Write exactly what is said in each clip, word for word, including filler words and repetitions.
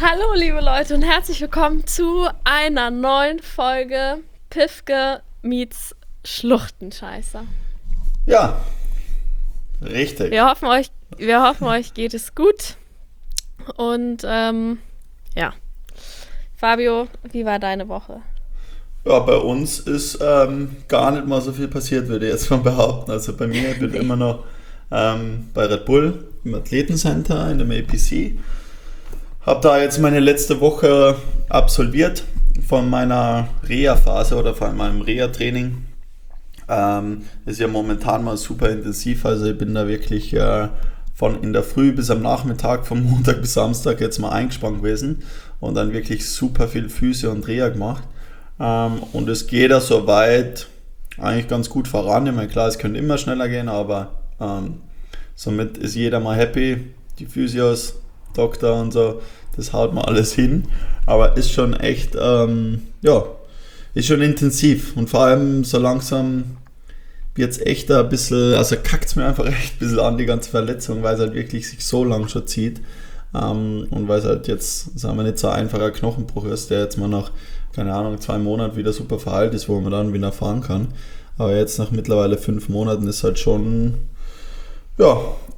Hallo liebe Leute und herzlich willkommen zu einer neuen Folge Pifke meets Schluchtenscheißer. Ja, richtig. Wir hoffen euch, wir hoffen euch geht es gut und ähm, ja. Fabio, wie war deine Woche? Ja, bei uns ist ähm, gar nicht mal so viel passiert, würde ich jetzt mal behaupten. Also bei mir bin ich immer noch ähm, bei Red Bull im Athletencenter in dem A P C. Habe da jetzt meine letzte Woche absolviert von meiner Reha-Phase oder von meinem Reha-Training. Ähm, ist ja momentan mal super intensiv, also ich bin da wirklich äh, von in der Früh bis am Nachmittag, von Montag bis Samstag jetzt mal eingespannt gewesen und dann wirklich super viel Physio und Reha gemacht. Ähm, und es geht da soweit eigentlich ganz gut voran. Ich meine, klar, es könnte immer schneller gehen, aber ähm, somit ist jeder mal happy. Die Physios, Doktor und so, das haut man alles hin. Aber ist schon echt, ähm, ja, ist schon intensiv. Und vor allem so langsam wird es echt ein bisschen, also kackt es mir einfach echt ein bisschen an, die ganze Verletzung, weil es halt wirklich sich so lang schon zieht. Ähm, und weil es halt jetzt, sagen wir, nicht so ein einfacher Knochenbruch ist, der jetzt mal nach, keine Ahnung, zwei Monaten wieder super verheilt ist, wo man dann wieder fahren kann. Aber jetzt nach mittlerweile fünf Monaten ist halt schon, ja,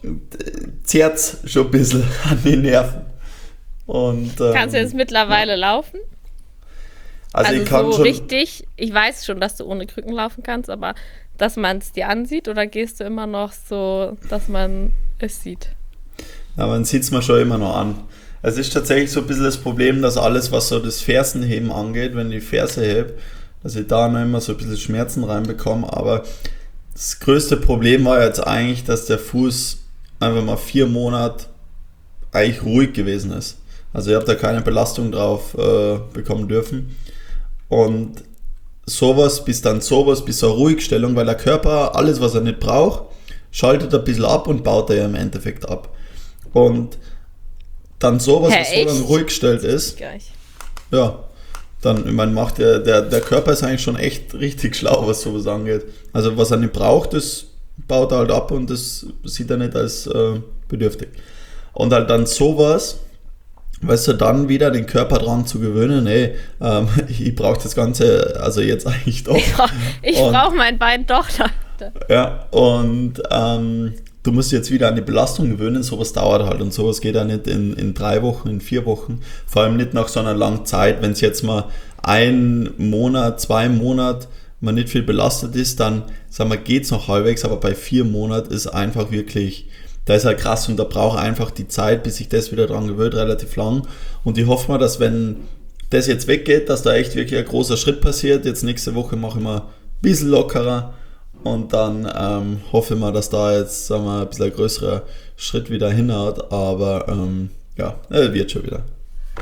zerrt schon ein bisschen an die Nerven. Und, ähm, Kannst du jetzt mittlerweile laufen? Also, Also ich kann so schon, richtig, ich weiß schon, dass du ohne Krücken laufen kannst, aber dass man es dir ansieht oder gehst du immer noch so, dass man es sieht? ja, man sieht es mir schon immer noch an. Es ist tatsächlich so ein bisschen das Problem, dass alles, was so das Fersenheben angeht, wenn ich die Ferse hebe, dass ich da noch immer so ein bisschen Schmerzen reinbekomme. Aber das größte Problem war jetzt eigentlich, dass der Fuß einfach mal vier Monate eigentlich ruhig gewesen ist. Also ich habe da keine Belastung drauf äh, bekommen dürfen. Und sowas, bis dann sowas, bis so eine Ruhigstellung, weil der Körper alles, was er nicht braucht, schaltet ein bisschen ab und baut er ja im Endeffekt ab. Und dann sowas, Hä, was so echt? dann ruhig gestellt ist, Gleich. ja, dann, ich meine, macht der, der, der Körper ist eigentlich schon echt richtig schlau, was sowas angeht. Also was er nicht braucht, das baut er halt ab und das sieht er nicht als äh, bedürftig. Und halt dann sowas, weißt du, dann wieder den Körper dran zu gewöhnen, ey, ähm, ich brauche das Ganze, also jetzt eigentlich doch. Ich brauche Und- brauch mein Bein doch. Leute. Ja, und ähm, du musst dich jetzt wieder an die Belastung gewöhnen, sowas dauert halt und sowas geht ja nicht in, in drei Wochen, in vier Wochen, vor allem nicht nach so einer langen Zeit. Wenn es jetzt mal ein Monat, zwei Monate man nicht viel belastet ist, dann, sagen wir, geht es noch halbwegs, aber bei vier Monaten ist einfach wirklich, da ist halt krass und da braucht einfach die Zeit, bis sich das wieder dran gewöhnt, relativ lang. Und ich hoffe mal, dass wenn das jetzt weggeht, dass da echt wirklich ein großer Schritt passiert. Jetzt nächste Woche mache ich mal ein bisschen lockerer und dann ähm, hoffe ich mal, dass da jetzt, sagen wir, ein bisschen ein größerer Schritt wieder hinhaut. Aber ähm, ja, er wird schon wieder.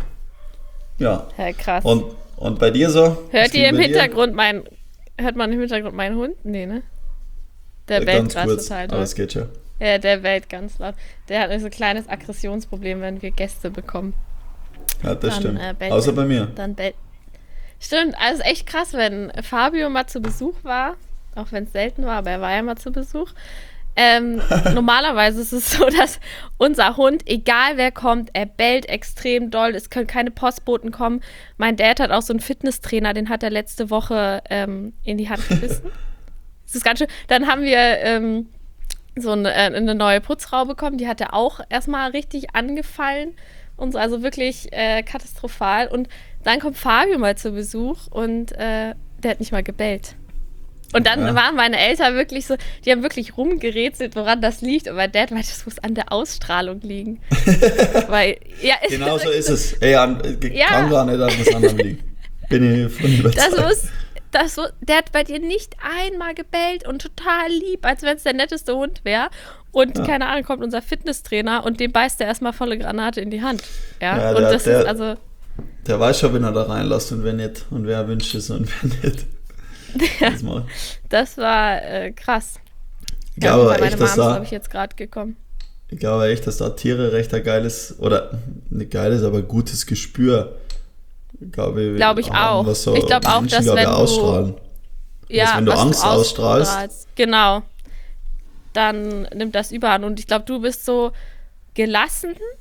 Ja. Ja, krass. Und, und bei dir so? Was Hört ging ihr im bei dir? Hintergrund mein, hört man im Hintergrund meinen Hund? Nee, ne? Der Ja, bellt ganz gerade kurz, total aber doll. es geht schon. Ja, der bellt ganz laut. Der hat so ein kleines Aggressionsproblem, wenn wir Gäste bekommen. Ja, das Dann, stimmt. äh, bellt Außer er. bei mir. Dann bellt. Stimmt, also echt krass, wenn Fabio mal zu Besuch war, auch wenn es selten war, aber er war ja mal zu Besuch. Ähm, normalerweise ist es so, dass unser Hund, egal wer kommt, er bellt extrem doll. Es können keine Postboten kommen. Mein Dad hat auch so einen Fitnesstrainer, den hat er letzte Woche ähm, in die Hand gebissen. Das ist ganz schön. Dann haben wir ähm, so eine, äh, eine neue Putzfrau bekommen, die hat er auch erstmal richtig angefallen. Und so, also wirklich äh, katastrophal. Und dann kommt Fabio mal zu Besuch und äh, der hat nicht mal gebellt. Und dann Ja. waren meine Eltern wirklich so, die haben wirklich rumgerätselt, woran das liegt. Aber mein Dad meinte, das muss an der Ausstrahlung liegen. Weil, ja, Genau so ist es. Ey, an, Ja. kann gar nicht an was anderem liegen. Bin ich von überzeugt. das muss, das so, der hat bei dir nicht einmal gebellt und total lieb, als wenn es der netteste Hund wäre. Und Ja. keine Ahnung, kommt unser Fitnesstrainer und dem beißt er erstmal volle Granate in die Hand. Ja, Ja, und der- das der- ist also. Der weiß schon, wenn er da reinlässt und wer nicht. Und wer wünscht es und wer nicht. Das mal. Das war äh, krass. Ich glaube aber meine echt, Mom dass ist, da, glaube ich, jetzt gerade gekommen. ich glaube echt, dass da Tiere recht ein geiles, oder nicht geiles, aber gutes Gespür, glaube ich, Glaube ich haben, auch. was so Ich glaube auch, Menschen, dass glaube ich, wenn du- ausstrahlen. Ja, wenn du was Angst ausstrahlst. Genau. Dann nimmt das überhand. Und ich glaube, du bist so gelassen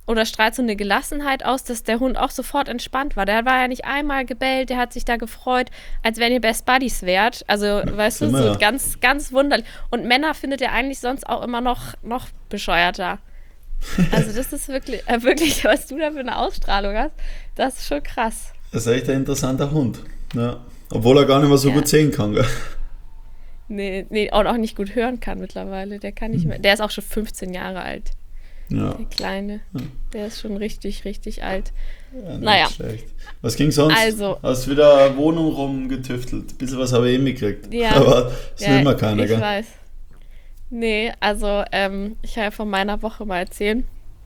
oder strahlt so eine Gelassenheit aus, dass der Hund auch sofort entspannt war. Der war ja nicht einmal gebellt, der hat sich da gefreut, als wenn ihr Best Buddies wärt. Also, ja, weißt du, so ja. ganz, ganz wunderlich. Und Männer findet er eigentlich sonst auch immer noch, noch bescheuerter. Also das ist wirklich, äh, wirklich, was du da für eine Ausstrahlung hast, das ist schon krass. Das ist echt ein interessanter Hund. Ja. Obwohl er gar nicht mehr so ja. gut sehen kann, gell? Nee, nee, und auch nicht gut hören kann mittlerweile. Der kann nicht mehr. Der ist auch schon fünfzehn Jahre alt. Ja. Der Kleine. Ja. Der ist schon richtig, richtig alt. Ja, naja. Schlecht. Was ging sonst? Also. Hast wieder Wohnung rumgetüftelt. Ein bisschen was habe ich eh mitgekriegt. Ja. Aber das ja, will immer keiner, ich gell? Ich weiß. Nee, also ähm, ich kann ja von meiner Woche mal erzählen.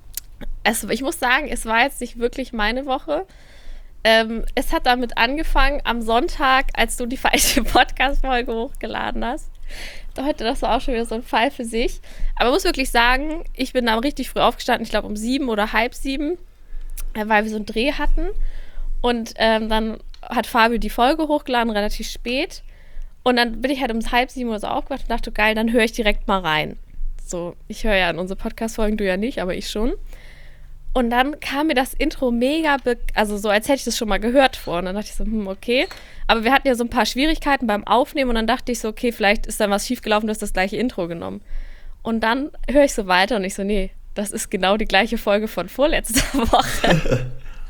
Es, ich muss sagen, es war jetzt nicht wirklich meine Woche. Ähm, es hat damit angefangen am Sonntag, als du die falsche Podcast-Folge hochgeladen hast. Heute, das war auch schon wieder so ein Fall für sich. Aber ich muss wirklich sagen, ich bin da richtig früh aufgestanden, ich glaube um sieben oder halb sieben, weil wir so einen Dreh hatten. Und ähm, dann hat Fabio die Folge hochgeladen, relativ spät. Und dann bin ich halt um halb sieben oder so aufgewacht und dachte, geil, dann höre ich direkt mal rein. So, ich höre ja in unsere Podcast-Folgen, du ja nicht, aber ich schon. Und dann kam mir das Intro mega, be- also so, als hätte ich das schon mal gehört vor. Und dann dachte ich so, hm, okay. Aber wir hatten ja so ein paar Schwierigkeiten beim Aufnehmen und dann dachte ich so, okay, vielleicht ist da was schiefgelaufen, du hast das gleiche Intro genommen. Und dann höre ich so weiter und ich so, nee, das ist genau die gleiche Folge von vorletzter Woche.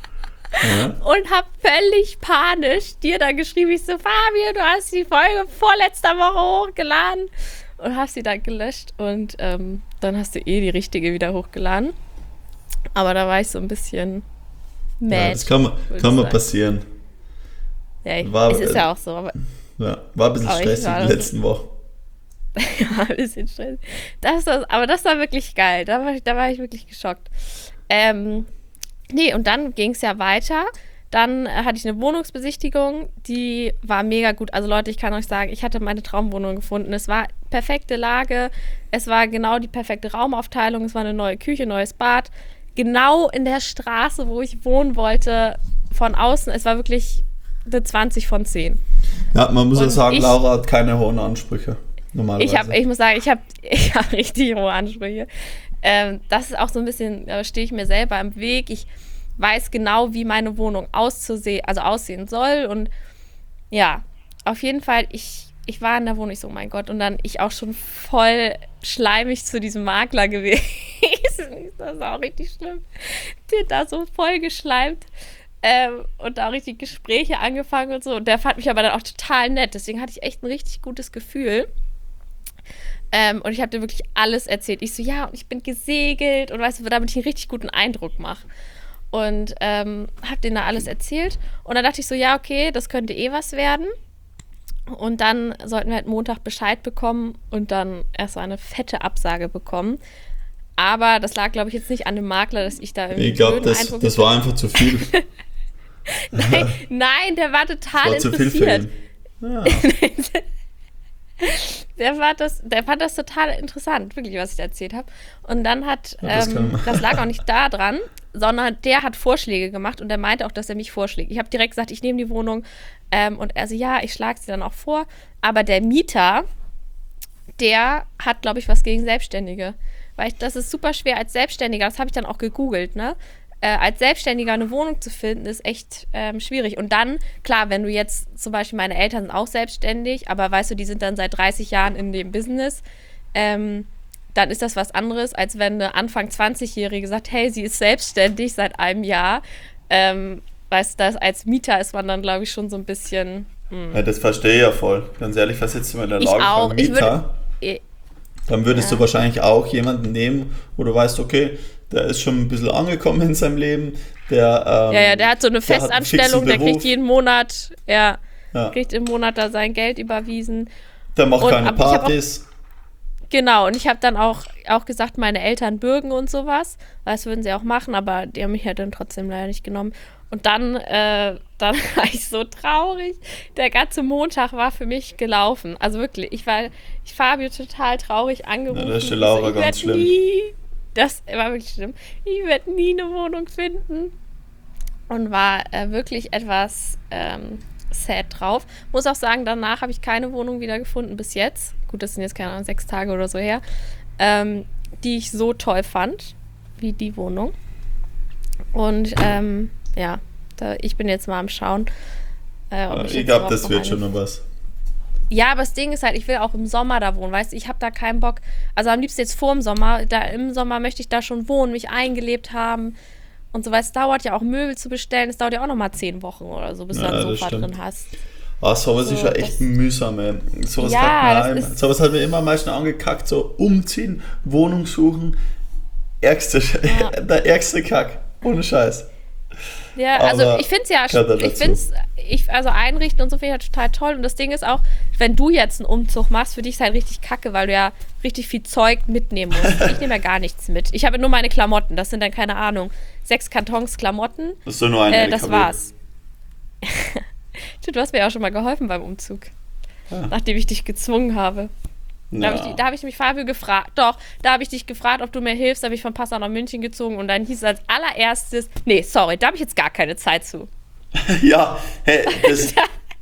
Ja. Und hab völlig panisch dir dann geschrieben, ich so, Fabio, du hast die Folge vorletzter Woche hochgeladen. Und hast sie dann gelöscht und ähm, dann hast du eh die richtige wieder hochgeladen. Aber da war ich so ein bisschen mad. Ja, das kann, man, kann mal passieren. Ja, ich, war, es ist ja auch so. Aber, ja, war ein bisschen stressig in der letzten Woche. Ja, ein bisschen stressig. Das, das, aber das war wirklich geil. Da war ich, da war ich wirklich geschockt. Ähm, nee, und dann ging es ja weiter. Dann äh, hatte ich eine Wohnungsbesichtigung, die war mega gut. Also Leute, ich kann euch sagen, ich hatte meine Traumwohnung gefunden. Es war perfekte Lage, es war genau die perfekte Raumaufteilung, es war eine neue Küche, neues Bad. Genau in der Straße, wo ich wohnen wollte, von außen. Es war wirklich eine zwanzig von zehn. Ja, man muss und ja sagen, ich, Laura hat keine hohen Ansprüche. Normalerweise. Ich, hab, ich muss sagen, ich habe ich hab richtig hohe Ansprüche. Ähm, das ist auch so ein bisschen, da stehe ich mir selber im Weg. Ich weiß genau, wie meine Wohnung auszusehen, also aussehen soll. Und ja, auf jeden Fall, ich, ich war in der Wohnung, ich so, oh mein Gott, und dann ich auch schon voll schleimig zu diesem Makler gewesen. Das ist auch richtig schlimm. Der hat da so voll geschleimt ähm, und da auch richtig Gespräche angefangen und so. Und der fand mich aber dann auch total nett. Deswegen hatte ich echt ein richtig gutes Gefühl. Ähm, und ich habe dir wirklich alles erzählt. Ich so, ja, und ich bin gesegelt und weißt du, damit ich einen richtig guten Eindruck mache. Und ähm, habe denen da alles erzählt. Und dann dachte ich so, ja, okay, das könnte eh was werden. Und dann sollten wir halt Montag Bescheid bekommen und dann erst so eine fette Absage bekommen. Aber das lag, glaube ich, jetzt nicht an dem Makler, dass ich da irgendwie. Ich glaube, das, das war einfach zu viel. nein, nein, der war total das war interessiert. Zu viel für ihn. Ja. Der, war das, der fand das total interessant, wirklich, was ich da erzählt habe. Und dann hat, ja, das, ähm, das lag auch nicht da dran, sondern der hat Vorschläge gemacht und der meinte auch, dass er mich vorschlägt. Ich habe direkt gesagt, ich nehme die Wohnung ähm, und er so, ja, ich schlage sie dann auch vor. Aber der Mieter, der hat, glaube ich, was gegen Selbstständige. Weil ich, das ist super schwer als Selbstständiger, das habe ich dann auch gegoogelt, ne? Äh, als Selbstständiger eine Wohnung zu finden, ist echt ähm, schwierig. Und dann, klar, wenn du jetzt, zum Beispiel meine Eltern sind auch selbstständig, aber weißt du, die sind dann seit dreißig Jahren in dem Business, ähm, dann ist das was anderes, als wenn eine Anfang zwanzigjährige sagt, hey, sie ist selbstständig seit einem Jahr. Ähm, weißt du, das als Mieter ist man dann, glaube ich, schon so ein bisschen... Mh. Ja, das verstehe ich ja voll. Ganz ehrlich, was jetzt in der Lage von Mieter, würde, ich, dann würdest ja. du wahrscheinlich auch jemanden nehmen, wo du weißt, okay, der ist schon ein bisschen angekommen in seinem Leben. Der, ähm, ja, ja, der hat so eine Festanstellung, der kriegt jeden Monat, ja, ja. kriegt im Monat da sein Geld überwiesen. Der macht und, keine Partys. Auch, genau, und ich habe dann auch, auch gesagt, meine Eltern bürgen und sowas. Das würden sie auch machen, aber die haben mich ja dann trotzdem leider nicht genommen. Und dann, äh, dann war ich so traurig. Der ganze Montag war für mich gelaufen. Also wirklich, ich war, ich Fabio total traurig angerufen. Ja, das ist die Laura so, ganz schlimm. Nie, das war wirklich schlimm. Ich werde nie eine Wohnung finden. Und war äh, wirklich etwas ähm, sad drauf. Muss auch sagen, danach habe ich keine Wohnung wieder gefunden bis jetzt. Gut, das sind jetzt keine Ahnung, sechs Tage oder so her. Ähm, die ich so toll fand, wie die Wohnung. Und ähm, ja, da, ich bin jetzt mal am Schauen. Äh, ob ich ich glaube, das wird schon noch was. Ja, aber das Ding ist halt, ich will auch im Sommer da wohnen, weißt du, ich habe da keinen Bock, also am liebsten jetzt vor dem Sommer, da im Sommer möchte ich da schon wohnen, mich eingelebt haben und so, weil es dauert ja auch Möbel zu bestellen, es dauert ja auch nochmal zehn Wochen oder so, bis Ja, du ein das Sofa stimmt. drin hast. Ah, sowas So, ist ja echt das- mühsam, ey. Sowas, Ja, hat das mir, ist- sowas hat mir immer am meisten angekackt, so umziehen, Wohnung suchen, ärgste, Ja. der ärgste Kack, ohne Scheiß. Ja, also Aber ich finde es ja, gehört halt ich dazu. finde es, ich, also einrichten und so finde ich halt total toll und das Ding ist auch, wenn du jetzt einen Umzug machst, für dich ist halt richtig kacke, weil du ja richtig viel Zeug mitnehmen musst. Ich nehme ja gar nichts mit. Ich habe nur meine Klamotten, das sind dann, keine Ahnung, sechs Kartons Klamotten. Das ist doch nur ein Äh, L K W. das war's. Du hast mir ja auch schon mal geholfen beim Umzug. Ja. Nachdem ich dich gezwungen habe. Da habe ich, Ja. da hab ich mich Fabio gefragt. Doch, da habe ich dich gefragt, ob du mir hilfst. Da habe ich von Passau nach München gezogen und dann hieß es als allererstes, nee, sorry, da habe ich jetzt gar keine Zeit zu. Ja, hey, das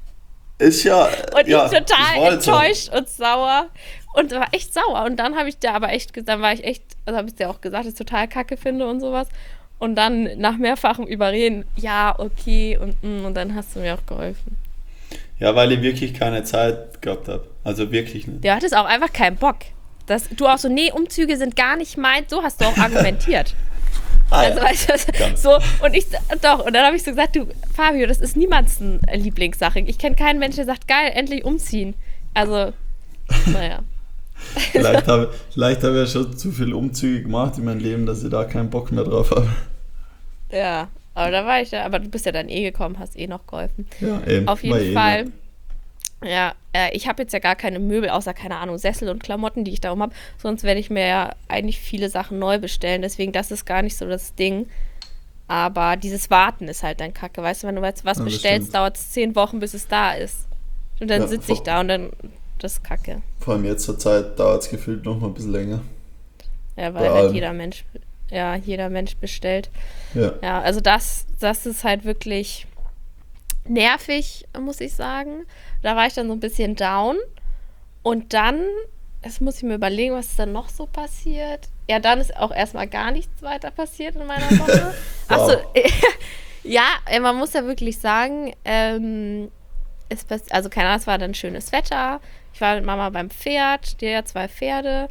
ist ja. Und ja, ich das total war halt so. enttäuscht und sauer. Und war echt sauer. Und dann habe ich dir aber echt, ge- dann war ich echt, also habe ich dir auch gesagt, dass ich total kacke finde und sowas. Und dann nach mehrfachem Überreden, ja, okay, und, mm, und dann hast du mir auch geholfen. Ja, weil ich wirklich keine Zeit gehabt habe. Also wirklich nicht. Du hattest auch einfach keinen Bock. Das, du auch so, nee, Umzüge sind gar nicht meins, so hast du auch argumentiert. Ah, Also, ja. weißt du, das- Ganz. so, und ich, doch, und dann habe ich so gesagt, du, Fabio, das ist niemands Lieblingssache. Ich kenne keinen Menschen, der sagt, geil, endlich umziehen. Also, naja. Vielleicht habe vielleicht hab ich ja schon zu viel Umzüge gemacht in meinem Leben, dass ich da keinen Bock mehr drauf habe. Ja, aber da war ich ja, aber du bist ja dann eh gekommen, hast eh noch geholfen. Ja, eben. Auf War jeden eh Fall. nett. Ja, äh, ich habe jetzt ja gar keine Möbel, außer, keine Ahnung, Sessel und Klamotten, die ich darum habe. Sonst werde ich mir ja eigentlich viele Sachen neu bestellen. Deswegen, das ist gar nicht so das Ding. Aber dieses Warten ist halt dann kacke. Weißt du, wenn du jetzt was Ja, das bestellst, stimmt. dauert es zehn Wochen, bis es da ist. Und dann Ja, sitze ich vor- da und dann, das ist kacke. Vor allem jetzt zur Zeit dauert es gefühlt noch mal ein bisschen länger. Ja, weil Bei halt allem. jeder Mensch, ja, jeder Mensch bestellt. Ja. Ja, also das, das ist halt wirklich nervig, muss ich sagen. Da war ich dann so ein bisschen down. Und dann, jetzt muss ich mir überlegen, was ist dann noch so passiert. Ja, dann ist auch erstmal gar nichts weiter passiert in meiner Woche. Achso, Wow. ja, äh, man muss ja wirklich sagen, ähm, es pass- also keine Ahnung, es war dann schönes Wetter. Ich war mit Mama beim Pferd, die hat ja zwei Pferde.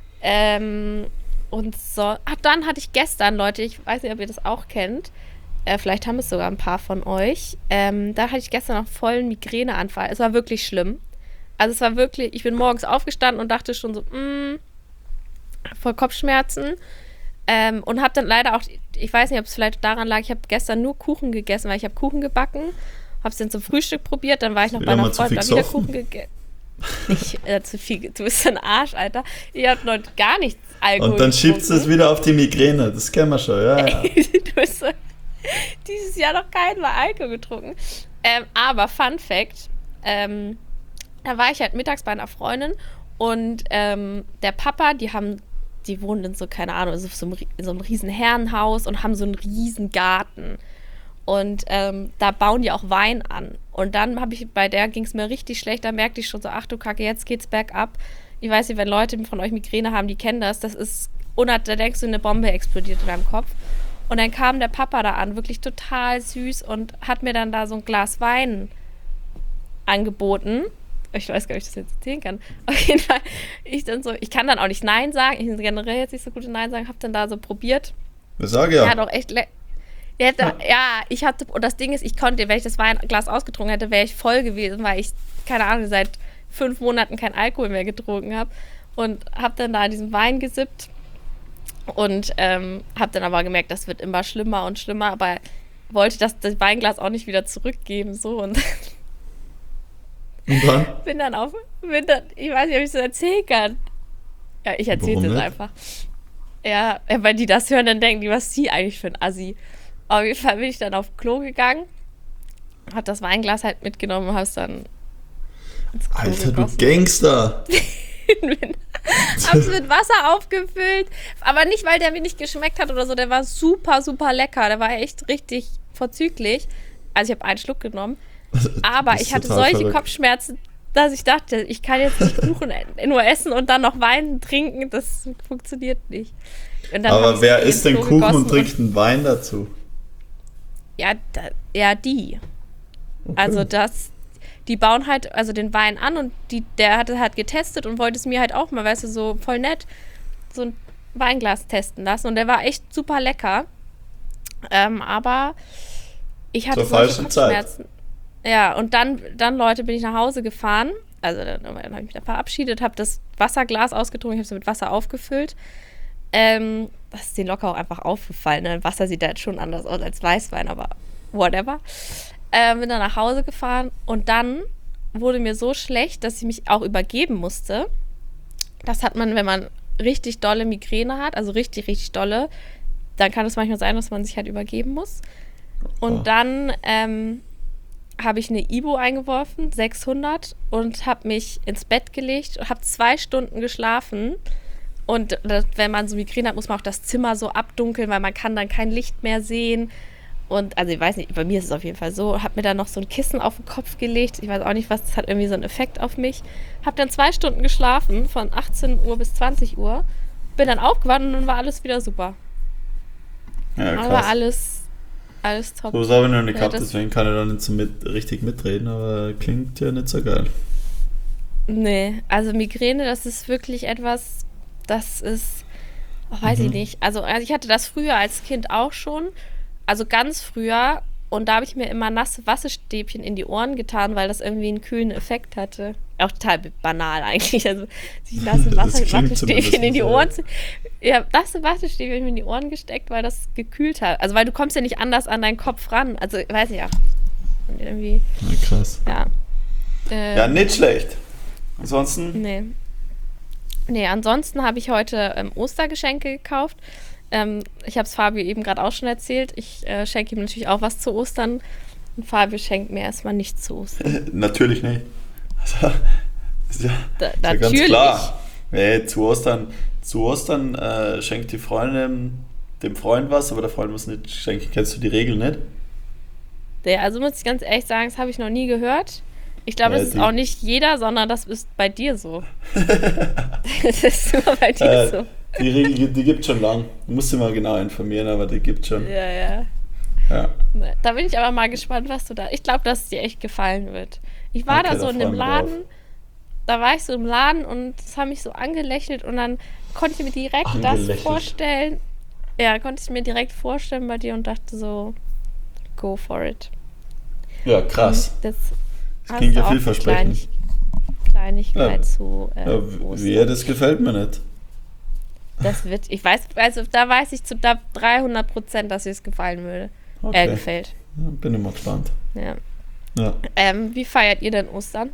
Ähm, und so, ach, dann hatte ich gestern, Leute, ich weiß nicht, ob ihr das auch kennt, äh, vielleicht haben es sogar ein paar von euch, ähm, da hatte ich gestern noch vollen Migräneanfall. Es war wirklich schlimm. Also es war wirklich, ich bin morgens aufgestanden und dachte schon so, mh, voll Kopfschmerzen. Ähm, und habe dann leider auch, ich weiß nicht, ob es vielleicht daran lag, ich habe gestern nur Kuchen gegessen, weil ich habe Kuchen gebacken, habe es dann zum Frühstück probiert, dann war ich noch Wieder bei mal einer zu Freundin, viel da wieder gesoffen. Kuchen gegessen. Ich, äh, zu viel, du bist ein Arsch, Alter. Ich hab noch gar nichts Alkohol Und dann schiebst du es getrunken. wieder auf die Migräne. Das kennen wir schon, ja, ja. Du bist so, dieses Jahr noch keinmal Alkohol getrunken. Ähm, aber Fun Fact, ähm, da war ich halt mittags bei einer Freundin und ähm, der Papa, die haben, die wohnen in so, keine Ahnung, so, so, einem, rie- in so einem riesen Herrenhaus und haben so einen riesen Garten. Und ähm, da bauen die auch Wein an. Und dann habe ich, bei der ging es mir richtig schlecht, da merkte ich schon so, ach du Kacke, jetzt geht's bergab. Ich weiß nicht, wenn Leute von euch Migräne haben, die kennen das, das ist, unat- da denkst du, eine Bombe explodiert in deinem Kopf. Und dann kam der Papa da an, wirklich total süß und hat mir dann da so ein Glas Wein angeboten. Ich weiß gar nicht, ob ich das jetzt erzählen kann. Auf jeden Fall, ich dann so, ich kann dann auch nicht Nein sagen, ich bin generell jetzt nicht so gut in Nein sagen, habe dann da so probiert. Ich sage Ja, ja. doch echt le- ja, da, ja, ich hatte, und das Ding ist, ich konnte, wenn ich das Weinglas ausgetrunken hätte, wäre ich voll gewesen, weil ich, keine Ahnung, seit fünf Monaten kein Alkohol mehr getrunken habe. Und habe dann da diesen Wein gesippt und ähm, habe dann aber gemerkt, das wird immer schlimmer und schlimmer, aber wollte das, das Weinglas auch nicht wieder zurückgeben, so, und Und dann? bin dann auf, bin dann, ich weiß nicht, ob ich es so erzählen kann. Ja, ich erzähle es Warum jetzt nicht? einfach. Ja, weil die das hören, dann denken die, was ist sie eigentlich für ein Assi. Auf jeden Fall bin ich dann auf Klo gegangen, hab das Weinglas halt mitgenommen und hab's dann ins Klo Alter, du gegossen. Gangster. Hab's mit Wasser aufgefüllt, aber nicht, weil der mir nicht geschmeckt hat oder so, der war super, super lecker, der war echt richtig vorzüglich. Also ich habe einen Schluck genommen, aber Das ist ich hatte total solche verrückt. Kopfschmerzen, dass ich dachte, ich kann jetzt nicht Kuchen nur essen und dann noch Wein trinken. Das funktioniert nicht. Und dann Aber wer ins isst denn Klo Kuchen gegossen und trinkt einen Wein dazu? Ja, da, ja, die. Okay. Also das, die bauen halt also den Wein an und die, der hatte halt getestet und wollte es mir halt auch mal, weißt du, so voll nett, so ein Weinglas testen lassen. Und der war echt super lecker. Ähm, aber ich hatte Zur solche falschen Zeit. Kopfschmerzen. Ja, und dann, dann, Leute, bin ich nach Hause gefahren. Also dann, dann habe ich mich da verabschiedet, habe das Wasserglas ausgetrunken, ich habe es mit Wasser aufgefüllt. Ähm, das ist denen locker auch einfach aufgefallen. Ne? Wasser sieht da jetzt schon anders aus als Weißwein, aber whatever. Ähm, bin dann nach Hause gefahren und dann wurde mir so schlecht, dass ich mich auch übergeben musste. Das hat man, wenn man richtig dolle Migräne hat, also richtig, richtig dolle, dann kann es manchmal sein, dass man sich halt übergeben muss. Und Oh. dann ähm, habe ich eine Ibu eingeworfen, sechshundert, und habe mich ins Bett gelegt und habe zwei Stunden geschlafen. Und das, wenn man so Migräne hat, muss man auch das Zimmer so abdunkeln, weil man kann dann kein Licht mehr sehen. Und also ich weiß nicht, bei mir ist es auf jeden Fall so. Habe mir dann noch so ein Kissen auf den Kopf gelegt. Ich weiß auch nicht, was, das hat irgendwie so einen Effekt auf mich. Habe dann zwei Stunden geschlafen, von achtzehn Uhr bis zwanzig Uhr. Bin dann aufgewacht und dann war alles wieder super. Ja, Aber krass. alles, alles top. So was habe ich noch nicht Ja, gehabt, das- deswegen kann ich da nicht so mit, richtig mitreden, aber klingt ja nicht so geil. Nee, also Migräne, das ist wirklich etwas, das ist, oh, weiß ich Mhm. nicht. Also, also ich hatte das früher als Kind auch schon, also ganz früher, und da habe ich mir immer nasse Wasserstäbchen in die Ohren getan, weil das irgendwie einen kühlen Effekt hatte. Auch total banal eigentlich, also sich nasse Das Wasser, klingt Wattestäbchen in die zumindest, Ohren zu... Ja, nasse Wattestäbchen in die Ohren gesteckt, weil das gekühlt hat. Also weil du kommst ja nicht anders an deinen Kopf ran. Also, weiß ich ja. Und irgendwie, Ja, krass. ja. Äh, Ja, nicht schlecht. Ansonsten, Nee. Nee, ansonsten habe ich heute ähm, Ostergeschenke gekauft. Ähm, ich habe es Fabio eben gerade auch schon erzählt. Ich äh, schenke ihm natürlich auch was zu Ostern. Und Fabio schenkt mir erstmal nichts zu Ostern. natürlich nicht. Also, ist ja, Da, ist ja ganz natürlich. klar. Hey, zu Ostern, zu Ostern äh, schenkt die Freundin dem Freund was, aber der Freund muss nicht schenken. Kennst du die Regel nicht? Der, also muss ich ganz ehrlich sagen, das habe ich noch nie gehört. Ich glaube, Ja, das ist die- auch nicht jeder, sondern das ist bei dir so. Das ist nur bei dir Äh, so. Die Regel, die, die gibt schon lang. Du musst dich mal genau informieren, aber die gibt schon. Ja, ja. Ja. Da bin ich aber mal gespannt, was du da. Ich glaube, dass es dir echt gefallen wird. Ich war Okay, da so da in dem freuen wir Laden, drauf. da war ich so im Laden und das hat mich so angelächelt und dann konnte ich mir direkt das Angelächelt. vorstellen. Ja, konnte ich mir direkt vorstellen bei dir und dachte so, go for it. Ja, krass. Das, Das klingt hast du ja auch eine vielversprechend. Kleinig- Kleinigkeit Ja. zu äh, Ja, Ostern. wie, das gefällt mir nicht. Das wird, ich weiß, also da weiß ich zu da dreihundert Prozent, dass dir es gefallen würde. Äh, Okay. gefällt. Ja, bin immer gespannt. Ja. Ja. Ähm, wie feiert ihr denn Ostern?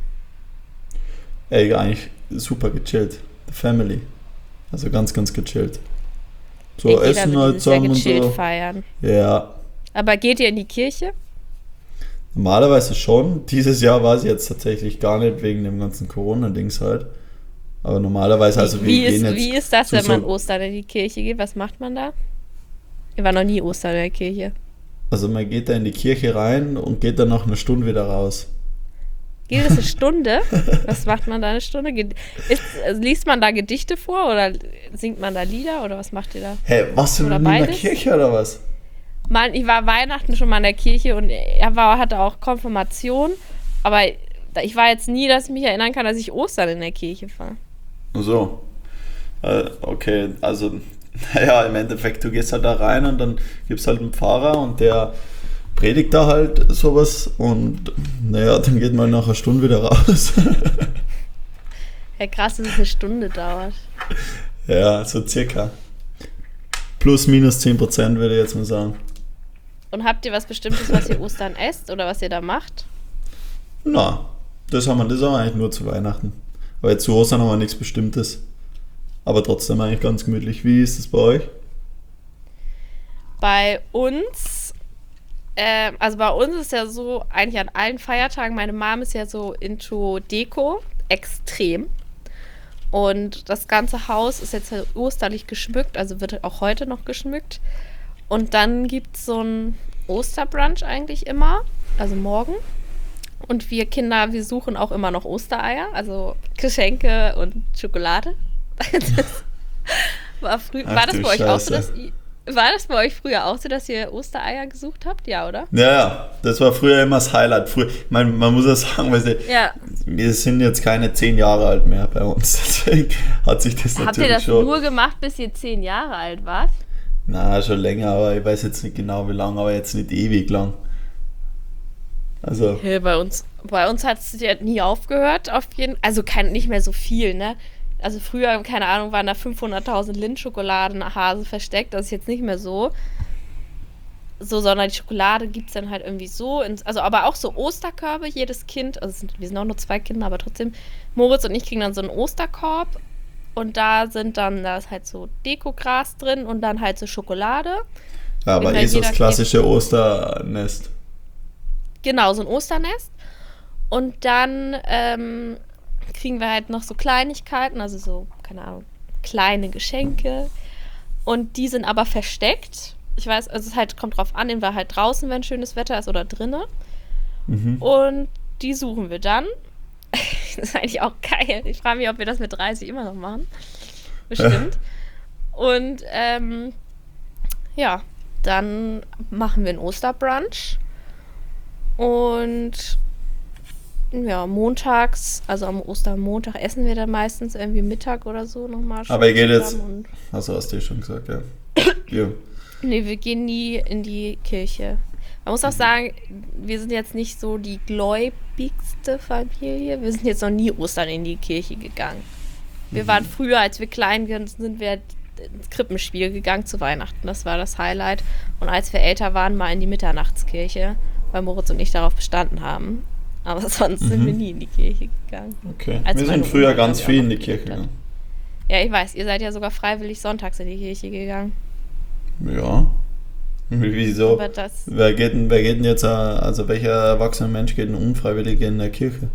Ey, eigentlich super gechillt. The Family. Also ganz, ganz gechillt. So Jeder essen will halt dieses Jahr zusammen und gechillt so. feiern. Ja, Aber geht ihr in die Kirche? normalerweise schon. Dieses Jahr war es jetzt tatsächlich gar nicht wegen dem ganzen Corona-Dings halt. Aber normalerweise, also wir wie, gehen ist, jetzt wie ist das, zu wenn man so- Ostern in die Kirche geht? Was macht man da? Ich war noch nie Ostern in der Kirche. Also man geht da in die Kirche rein und geht dann nach einer Stunde wieder raus. Geht es eine Stunde? Was macht man da eine Stunde? Ge- Ist, also liest man da Gedichte vor oder singt man da Lieder oder was macht ihr da? Hä, warst du Oder noch nie in der beides? Kirche oder was? Mann, ich war Weihnachten schon mal in der Kirche und er war, hatte auch Konfirmation, aber ich war jetzt nie, dass ich mich erinnern kann, dass ich Ostern in der Kirche war. So. Äh, okay, also, naja, im Endeffekt, du gehst halt da rein und dann gibt es halt einen Pfarrer und der predigt da halt sowas und naja, dann geht man nach einer Stunde wieder raus. Ja, krass, dass es eine Stunde dauert. Ja, so circa. Plus, minus zehn Prozent würde ich jetzt mal sagen. Und habt ihr was Bestimmtes, was ihr Ostern esst oder was ihr da macht? Na, das haben wir, das haben wir eigentlich nur zu Weihnachten. Aber jetzt zu Ostern haben wir nichts Bestimmtes. Aber trotzdem eigentlich ganz gemütlich. Wie ist es bei euch? Bei uns, äh, also bei uns ist ja so, eigentlich an allen Feiertagen, meine Mom ist ja so into Deko, extrem. Und das ganze Haus ist jetzt halt osterlich geschmückt, also wird auch heute noch geschmückt. Und dann gibt es so ein Osterbrunch eigentlich immer, also morgen. Und wir Kinder, wir suchen auch immer noch Ostereier, also Geschenke und Schokolade. Das war früh, Ach war das du bei euch auch so, Scheiße. dass ihr, war das bei euch früher auch so, dass ihr Ostereier gesucht habt? Ja, oder? Ja, ja, das war früher immer das Highlight. Früher, ich meine, man muss ja sagen, weil sie, Ja. wir sind jetzt keine zehn Jahre alt mehr bei uns, deswegen hat sich das Habt natürlich ihr das schon... nur gemacht, bis ihr zehn Jahre alt wart? Na, schon länger, aber ich weiß jetzt nicht genau wie lang, aber jetzt nicht ewig lang. Also, Ja, bei uns, bei uns hat es ja nie aufgehört, auf jeden also kein, nicht mehr so viel, ne? Also früher, keine Ahnung, waren da fünfhunderttausend Lindt-Schokoladen-Hase versteckt, das ist jetzt nicht mehr so. So, sondern die Schokolade gibt es dann halt irgendwie so, ins, also aber auch so Osterkörbe, jedes Kind, also es sind, wir sind auch nur zwei Kinder, aber trotzdem, Moritz und ich kriegen dann so einen Osterkorb und da sind dann, da ist halt so Dekogras drin und dann halt so Schokolade. ja, aber Wenn eh halt so das jeder klassische Osternest. Genau, so ein Osternest. Und dann ähm, kriegen wir halt noch so Kleinigkeiten, also so, keine Ahnung, kleine Geschenke. Und die sind aber versteckt. Ich weiß, also es halt, kommt drauf an, entweder halt draußen, wenn schönes Wetter ist, oder drinnen. Mhm. Und die suchen wir dann. Das ist eigentlich auch geil. Ich frage mich, ob wir das mit dreißig immer noch machen. Bestimmt. Und ähm, ja, dann machen wir einen Osterbrunch. Und ja, montags, also am Ostermontag essen wir dann meistens irgendwie Mittag oder so nochmal. Aber ihr geht jetzt, zusammen und- also hast du ja schon gesagt, ja. ja. Nee, wir gehen nie in die Kirche. Man muss auch sagen, wir sind jetzt nicht so die gläubigste Familie. Wir sind jetzt noch nie Ostern in die Kirche gegangen. Wir waren früher, als wir klein waren, sind wir ins Krippenspiel gegangen zu Weihnachten. Das war das Highlight. Und als wir älter waren, mal in die Mitternachtskirche, weil Moritz und ich darauf bestanden haben. Aber sonst sind Mhm. wir nie in die Kirche gegangen. Okay. Als Wir meine sind früher Oma, ganz glaub ich, viel auch in die noch Kirche gelebt hat. gegangen. Ja, ich weiß, ihr seid ja sogar freiwillig sonntags in die Kirche gegangen. Ja. Wieso? Aber das, Wer geht denn, wer geht denn jetzt, äh, also welcher erwachsene Mensch geht denn unfreiwillig in der Kirche?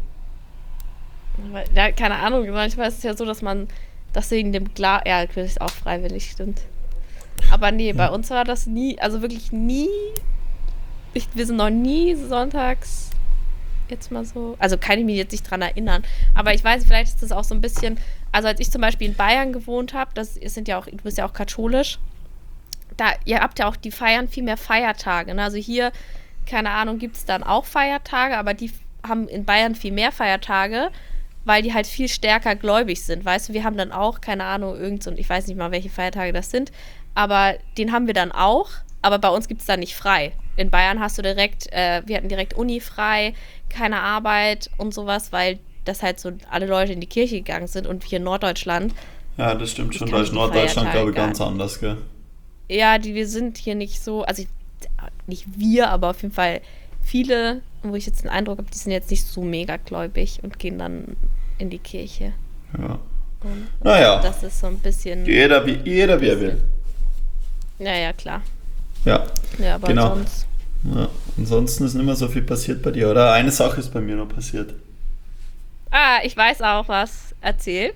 ja, keine Ahnung, manchmal ist es ja so, dass man, dass wegen dem Glas, ja, das ist auch freiwillig, stimmt. Aber nee, bei uns war das nie, also wirklich nie, ich, wir sind noch nie sonntags jetzt mal so, also kann ich mich jetzt nicht dran erinnern, aber ich weiß, vielleicht ist das auch so ein bisschen, also als ich zum Beispiel in Bayern gewohnt habe, das sind ja auch, du bist ja auch katholisch, da, ihr habt ja auch, die feiern viel mehr Feiertage, ne? Also hier, keine Ahnung, gibt es dann auch Feiertage, aber die haben in Bayern viel mehr Feiertage, weil die halt viel stärker gläubig sind, weißt du, wir haben dann auch, keine Ahnung, irgend so, ich weiß nicht mal, welche Feiertage das sind, aber den haben wir dann auch, aber bei uns gibt es dann nicht frei. In Bayern hast du direkt, äh, wir hatten direkt Uni frei, keine Arbeit und sowas, weil das halt so alle Leute in die Kirche gegangen sind und hier in Norddeutschland, Ja, das stimmt Ich schon. kann Da ist die Norddeutschland, Feiertage glaube ich, gar ganz nicht. anders, gell? ja, die, wir sind hier nicht so, also ich, nicht wir, aber auf jeden Fall viele, wo ich jetzt den Eindruck habe, die sind jetzt nicht so mega gläubig und gehen dann in die Kirche. Ja. Und Naja, das ist so ein bisschen, jeder wie, jeder wie er will. ja, ja, klar. Ja, Ja, aber Genau. sonst, ja. Ansonsten ist nicht mehr so viel passiert bei dir, oder? Eine Sache ist bei mir noch passiert. ah, ich weiß auch was, erzähl.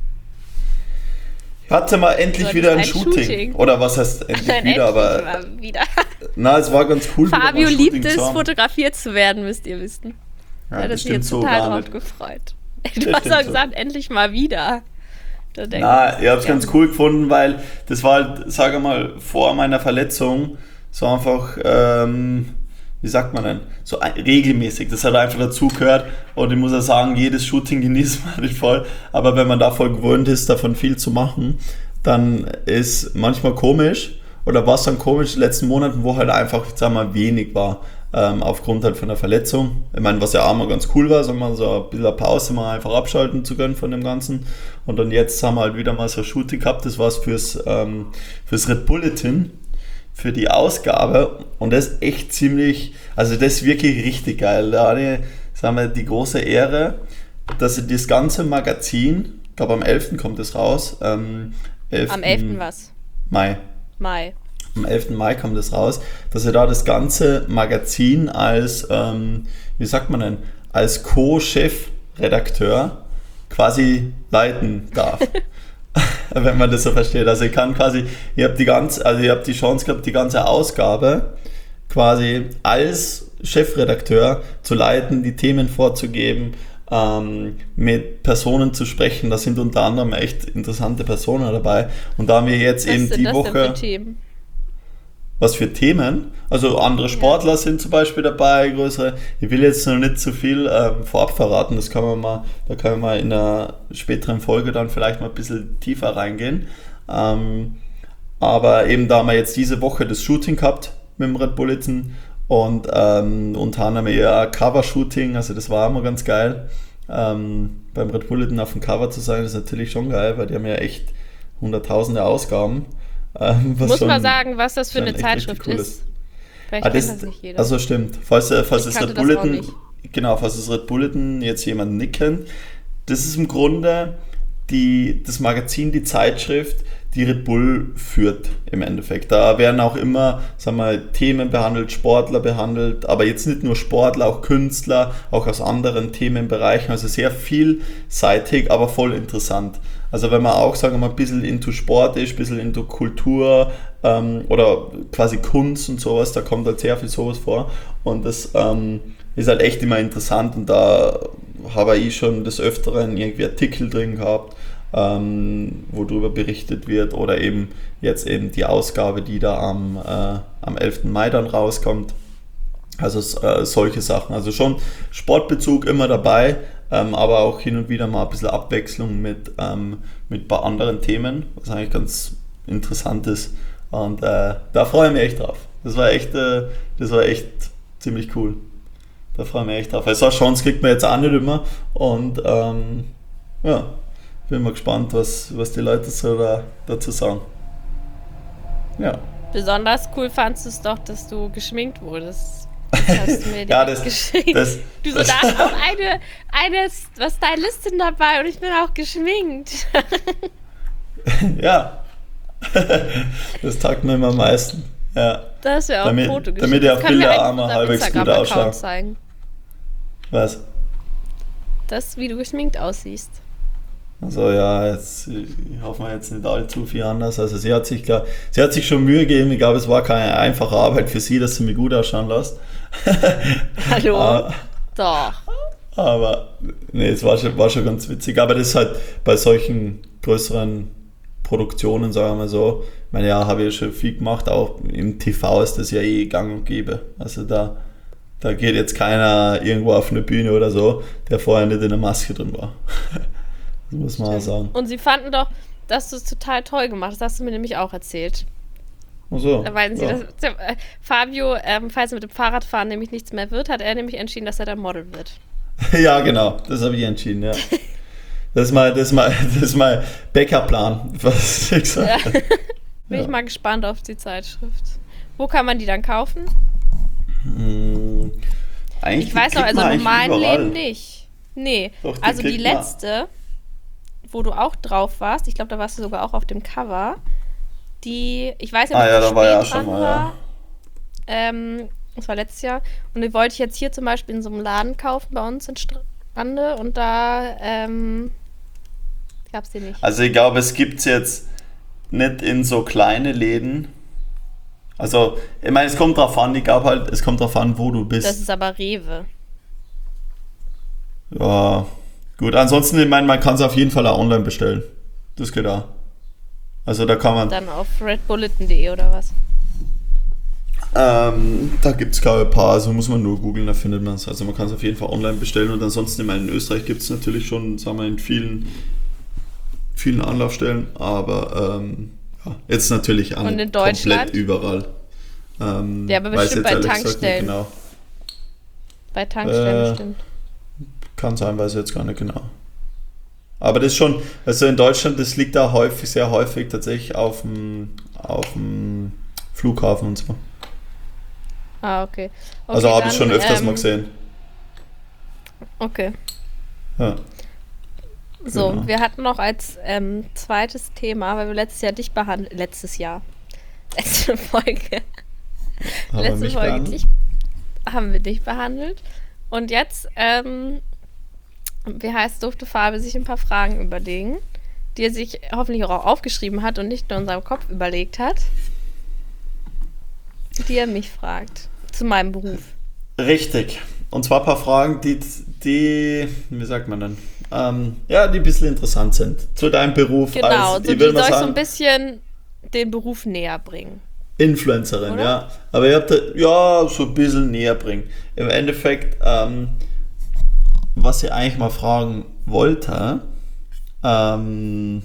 Ich hatte mal endlich Du wieder ein, hattest ein Shooting. Shooting. Oder was heißt endlich Nein, wieder, endlich aber mal wieder. na, es war ganz cool. wieder mal Fabio ein Shooting liebt es, zu haben. fotografiert zu werden, müsst ihr wissen. Ja, Er hat das sich stimmt jetzt so total gar drauf nicht. gefreut. Das Du hast stimmt auch so. gesagt, endlich mal wieder. Da denkt Na, man, ich habe es ja. ganz cool gefunden, weil das war halt, sage mal, vor meiner Verletzung so einfach, ähm, wie sagt man denn, so ein, regelmäßig. Das hat einfach dazugehört und ich muss ja sagen, jedes Shooting genießt man nicht voll, aber wenn man davon gewöhnt ist, davon viel zu machen, dann ist manchmal komisch oder war es dann komisch in den letzten Monaten, wo halt einfach, sagen wir mal, wenig war. Ähm, aufgrund halt von der Verletzung. Ich meine, was ja auch mal ganz cool war, so mal so ein bisschen Pause mal einfach abschalten zu können von dem Ganzen. Und dann jetzt haben wir halt wieder mal so ein Shooting gehabt, das war es fürs, ähm, fürs Red Bulletin, für die Ausgabe. Und das ist echt ziemlich, also das ist wirklich richtig geil. Da hatte ich, sagen wir, die große Ehre, dass ich das ganze Magazin, ich glaube am elften kommt es raus, ähm, elften Am elften was? Mai. Mai. Am elften Mai kam das raus, dass er da das ganze Magazin als, ähm, wie sagt man denn, als Co-Chefredakteur quasi leiten darf. Wenn man das so versteht. Also ich kann quasi, ich habe die ganze, also ich habe die Chance gehabt, die ganze Ausgabe quasi als Chefredakteur zu leiten, die Themen vorzugeben, ähm, mit Personen zu sprechen. Da sind unter anderem echt interessante Personen dabei. Und da haben wir jetzt Was eben sind die das Woche... denn für Themen? Was für Themen? Also andere Sportler ja. sind zum Beispiel dabei, größere. Ich will jetzt noch nicht zu viel ähm, vorab verraten, das kann man mal, da können wir mal in einer späteren Folge dann vielleicht mal ein bisschen tiefer reingehen. Ähm, aber eben da haben wir jetzt diese Woche das Shooting gehabt mit dem Red Bulletin und ähm, unter anderem eher Cover-Shooting, also das war immer ganz geil. Ähm, beim Red Bulletin auf dem Cover zu sein, ist natürlich schon geil, weil die haben ja echt hunderttausende Ausgaben. Ähm, Muss man sagen, was das für eine Zeitschrift cool ist. ist. Vielleicht ah, das, kennt das nicht jeder. Also stimmt. Falls, falls das Red Bulletin, das genau, falls das Red Bulletin jetzt jemand nicht kennt, das ist im Grunde die, das Magazin, die Zeitschrift, die Red Bull führt im Endeffekt. Da werden auch immer, sagen wir, Themen behandelt, Sportler behandelt, aber jetzt nicht nur Sportler, auch Künstler, auch aus anderen Themenbereichen, also sehr vielseitig, aber voll interessant. Also wenn man auch, sagen wir mal, ein bisschen into Sport ist, ein bisschen into Kultur ähm, oder quasi Kunst und sowas, da kommt halt sehr viel sowas vor und das ähm, ist halt echt immer interessant und da habe ich schon des Öfteren irgendwie Artikel drin gehabt, ähm, wo darüber berichtet wird oder eben jetzt eben die Ausgabe, die da am, äh, am elften Mai dann rauskommt. Also äh, solche Sachen, also schon Sportbezug immer dabei, ähm, aber auch hin und wieder mal ein bisschen Abwechslung mit, ähm, mit ein paar anderen Themen, was eigentlich ganz interessant ist und äh, da freue ich mich echt drauf. Das war echt, äh, das war echt ziemlich cool. Da freue ich mich echt drauf. Also Chance kriegt man jetzt auch nicht immer und ähm, ja, bin mal gespannt, was, was die Leute so da, dazu sagen. Ja. Besonders cool fandst du es doch, dass du geschminkt wurdest. Das hast du mir ja, das, geschenkt. Das, du so, das, da ist auch eine, eine was Stylistin dabei und ich bin auch geschminkt. ja. Das taugt mir immer am meisten. Ja. Das wäre auch damit, ein Foto geschickt. Damit der Bilderarme halbwegs gut ausschaut. Zeigen. Was? Das, wie du geschminkt aussiehst. Also ja, jetzt, ich hoffe mal jetzt nicht allzu viel anders. Also sie hat sich klar, sie hat sich schon Mühe gegeben. Ich glaube, es war keine einfache Arbeit für sie, dass sie mich gut ausschauen lässt. Hallo? aber, Doch. Aber nee, es war schon, war schon ganz witzig. Aber das ist halt bei solchen größeren Produktionen, sagen wir mal so. Ich meine, ja, habe ich schon viel gemacht. Auch im T V ist das ja eh gang und gäbe. Also da, da geht jetzt keiner irgendwo auf eine Bühne oder so, der vorher nicht in der Maske drin war. Das muss man auch sagen. Und sie fanden doch, dass du es total toll gemacht hast. Das hast du mir nämlich auch erzählt. Ach so. Da meinen sie, ja. dass, äh, Fabio, ähm, falls er mit dem Fahrradfahren nämlich nichts mehr wird, hat er nämlich entschieden, dass er dann Model wird. Ja, genau. Das habe ich entschieden, ja. Das ist mal, das ist mal, das ist mal Backup-Plan, was ich gesagt ja. habe. Bin ja. ich mal gespannt auf die Zeitschrift. Wo kann man die dann kaufen? Hm, eigentlich ich weiß noch, also im normalen überall. Leben nicht. Nee, Doch, die also die man. letzte, wo du auch drauf warst, ich glaube, da warst du sogar auch auf dem Cover, die, ich weiß nicht, ob ah, ja, du da war ja spät schon dran mal, war. ja. Ähm, das war letztes Jahr. Und die wollte ich jetzt hier zum Beispiel in so einem Laden kaufen bei uns in Strande und da ähm, gab es die nicht. Also ich glaube, es gibt es jetzt nicht in so kleine Läden. Also, ich meine, es kommt drauf an, ich glaube halt, es kommt drauf an, wo du bist. Das ist aber Rewe. Ja, gut. Ansonsten, ich meine, man kann es auf jeden Fall auch online bestellen. Das geht auch. Also da kann man... Dann auf redbulletin punkt de oder was? Ähm, da gibt es glaube ich ein paar, also muss man nur googeln, da findet man es. Also man kann es auf jeden Fall online bestellen und ansonsten, ich meine, in Österreich gibt es natürlich schon, sagen wir, in vielen, vielen Anlaufstellen, aber ähm, ja, jetzt natürlich an und in Deutschland? Komplett überall. Ähm, ja, aber bestimmt bei Tankstellen. Genau. Bei Tankstellen äh, bestimmt. Kann sein, weiß ich jetzt gar nicht genau. Aber das ist schon, also in Deutschland, das liegt da häufig, sehr häufig tatsächlich auf dem, auf dem Flughafen und so. Ah, okay. okay also habe ich dann, schon öfters ähm, mal gesehen. Okay. Ja. So, genau. Wir hatten noch als ähm, zweites Thema, weil wir letztes Jahr dich behandelt, letztes Jahr, letzte Folge, Haben letzte wir Folge behandelt? dich, haben wir dich behandelt. Und jetzt, ähm, wie heißt, durfte Fabi sich ein paar Fragen überlegen, die er sich hoffentlich auch aufgeschrieben hat und nicht nur in seinem Kopf überlegt hat, die er mich fragt, zu meinem Beruf. Richtig. Und zwar ein paar Fragen, die, die wie sagt man denn, ähm, ja, die ein bisschen interessant sind. Zu deinem Beruf Genau, als, so ich die will soll mal ich so sagen, ein bisschen den Beruf näher bringen, Influencerin, oder? ja. Aber ihr habt da, ja, so ein bisschen näher bringen. Im Endeffekt, ähm, was ich eigentlich mal fragen wollte, ähm,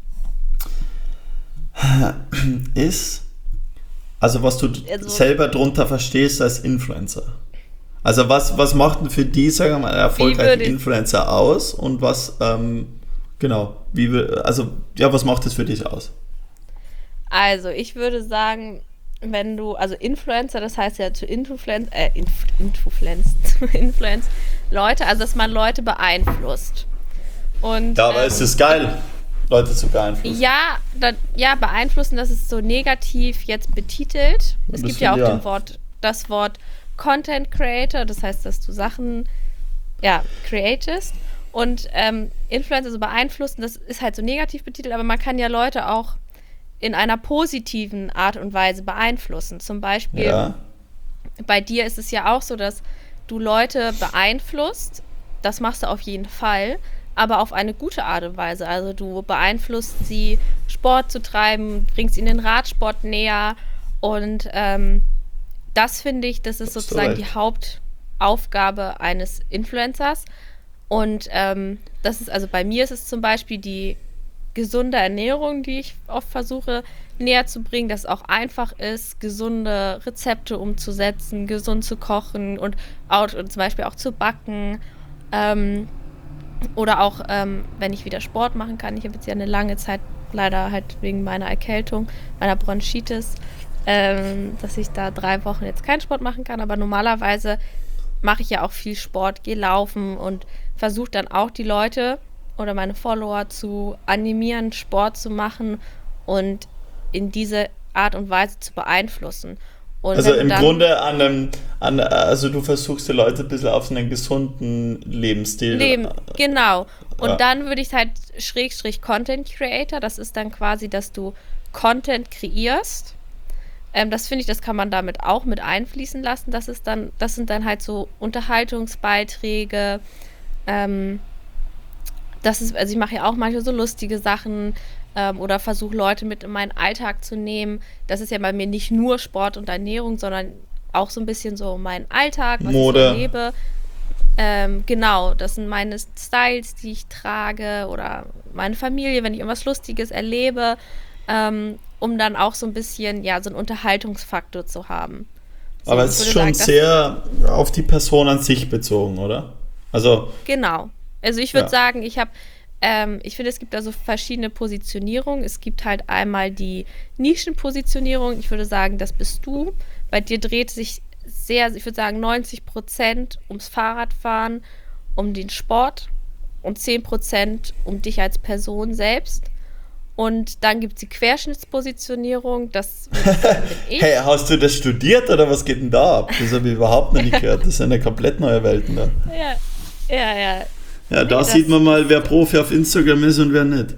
ist, also was du Also, selber drunter verstehst als Influencer. Also was, was macht denn für die, sagen wir mal, einen wie erfolgreichen würde ich, Influencer aus und was, ähm, genau, wie, wir- also ja, was macht das für dich aus? also ich würde sagen, wenn du, also Influencer, das heißt ja zu Influenz, äh, Inf, Influenz, zu Influenz Leute, also dass man Leute beeinflusst. Und Ja, aber es ähm, ist geil, Leute zu beeinflussen. ja, da, ja, beeinflussen, das ist so negativ jetzt betitelt. Und Es das gibt ja finde auch ich den ja. Wort, das Wort Content Creator, das heißt, dass du Sachen, ja, createst. Und ähm, Influencer so beeinflussen, das ist halt so negativ betitelt, aber man kann ja Leute auch in einer positiven Art und Weise beeinflussen. Zum Beispiel, Ja, bei dir ist es ja auch so, dass du Leute beeinflusst. Das machst du auf jeden Fall, aber auf eine gute Art und Weise. Also du beeinflusst sie, Sport zu treiben, bringst ihnen den Radsport näher. Und ähm, das finde ich, das ist hast du sozusagen die recht. Hauptaufgabe eines Influencers. Und ähm, das ist, also bei mir ist es zum Beispiel die gesunde Ernährung, die ich oft versuche näher zu bringen, dass es auch einfach ist, gesunde Rezepte umzusetzen, gesund zu kochen und, auch, und zum Beispiel auch zu backen. Ähm, oder auch, ähm, wenn ich wieder Sport machen kann. Ich habe jetzt ja eine lange Zeit, leider halt wegen meiner Erkältung, meiner Bronchitis, ähm, dass ich da drei Wochen jetzt keinen Sport machen kann. Aber normalerweise mache ich ja auch viel Sport, gehe laufen und versuche dann auch die Leute oder meine Follower zu animieren, Sport zu machen und in diese Art und Weise zu beeinflussen. Und Also wenn du im dann Grunde an einem, an, also du versuchst die Leute ein bisschen auf einen gesunden Lebensstil. Leben, genau. Und Ja. dann würde ich halt Schrägstrich Content Creator, das ist dann quasi, dass du Content kreierst. Ähm, das finde ich, das kann man damit auch mit einfließen lassen. Das ist dann, das sind dann halt so Unterhaltungsbeiträge. Ähm, das ist, also ich mache ja auch manchmal so lustige Sachen ähm, oder versuche Leute mit in meinen Alltag zu nehmen. Das ist ja bei mir nicht nur Sport und Ernährung, sondern auch so ein bisschen so mein Alltag, was ich so Mode. erlebe. Ähm, genau, das sind meine Styles, die ich trage oder meine Familie, wenn ich irgendwas Lustiges erlebe, ähm, um dann auch so ein bisschen, ja, so einen Unterhaltungsfaktor zu haben. So, Aber und es ich ist würde schon sagen, das, sehr auf die Person an sich bezogen, oder? Also, genau. Also ich würde ja. sagen, ich habe, ähm, ich finde, es gibt da so verschiedene Positionierungen. Es gibt halt einmal die Nischenpositionierung. Ich würde sagen, das bist du. Bei dir dreht sich sehr, ich würde sagen, neunzig Prozent ums Fahrradfahren, um den Sport und zehn Prozent um dich als Person selbst. Und dann gibt es die Querschnittspositionierung, das würde ich sagen, bin Hey, ich. hast du das studiert oder was geht denn da ab? Das habe ich überhaupt noch nicht gehört. Das sind ja komplett neue Welten da. Ja, ja, ja. Ja, Nee, da das, sieht man mal, wer Profi auf Instagram ist und wer nicht.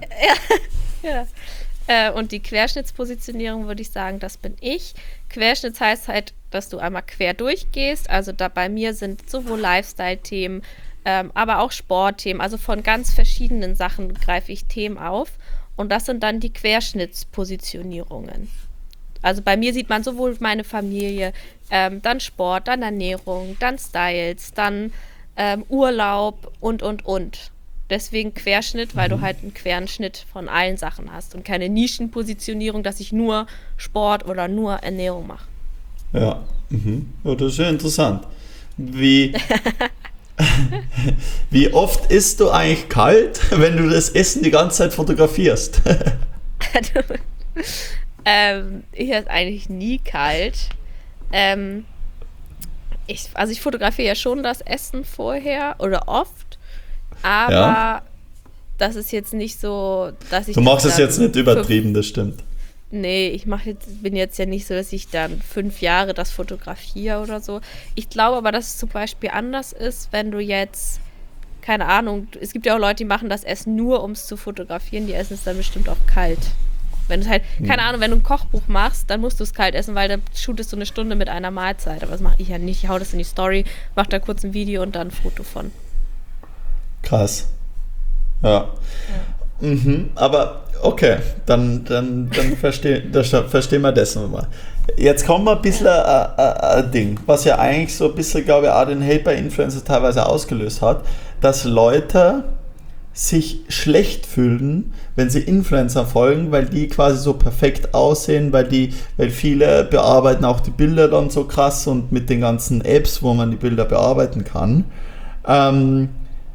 ja. Äh, und die Querschnittspositionierung würde ich sagen, das bin ich. Querschnitt heißt halt, dass du einmal quer durchgehst. Also da bei mir sind sowohl Lifestyle-Themen, ähm, aber auch Sportthemen. Also von ganz verschiedenen Sachen greife ich Themen auf. Und das sind dann die Querschnittspositionierungen. Also bei mir sieht man sowohl meine Familie, ähm, dann Sport, dann Ernährung, dann Styles, dann ähm, Urlaub und, und, und. Deswegen Querschnitt, weil du halt einen queren Schnitt von allen Sachen hast und keine Nischenpositionierung, dass ich nur Sport oder nur Ernährung mache. Ja, mhm. Ja, das ist ja interessant. Wie, wie oft isst du eigentlich kalt, wenn du das Essen die ganze Zeit fotografierst? ähm, ich esse eigentlich nie kalt. Ähm, ich, also ich fotografiere ja schon das Essen vorher oder oft, aber Ja. das ist jetzt nicht so, dass ich Du machst das es jetzt dann nicht übertrieben, das stimmt. Nee, ich mache jetzt, bin jetzt ja nicht so, dass ich dann fünf Jahre das fotografiere oder so. Ich glaube aber, dass es zum Beispiel anders ist, wenn du jetzt, keine Ahnung, es gibt ja auch Leute, die machen das Essen nur, um es zu fotografieren, die essen es dann bestimmt auch kalt. Wenn du halt, Hm. keine Ahnung, wenn du ein Kochbuch machst, dann musst du es kalt essen, weil da shootest du eine Stunde mit einer Mahlzeit. Aber das mache ich ja nicht. Ich hau das in die Story, mach da kurz ein Video und dann ein Foto von. Krass. Ja. ja. Mhm, aber okay, dann, dann, dann verstehen versteh wir das nochmal. Jetzt kommen wir ein bisschen ein, ein, ein Ding, was ja eigentlich so ein bisschen, glaube ich, auch den Hate bei Influencers teilweise ausgelöst hat, dass Leute sich schlecht fühlen, wenn sie Influencer folgen, weil die quasi so perfekt aussehen, weil die, weil viele bearbeiten auch die Bilder dann so krass und mit den ganzen Apps, wo man die Bilder bearbeiten kann. Ähm,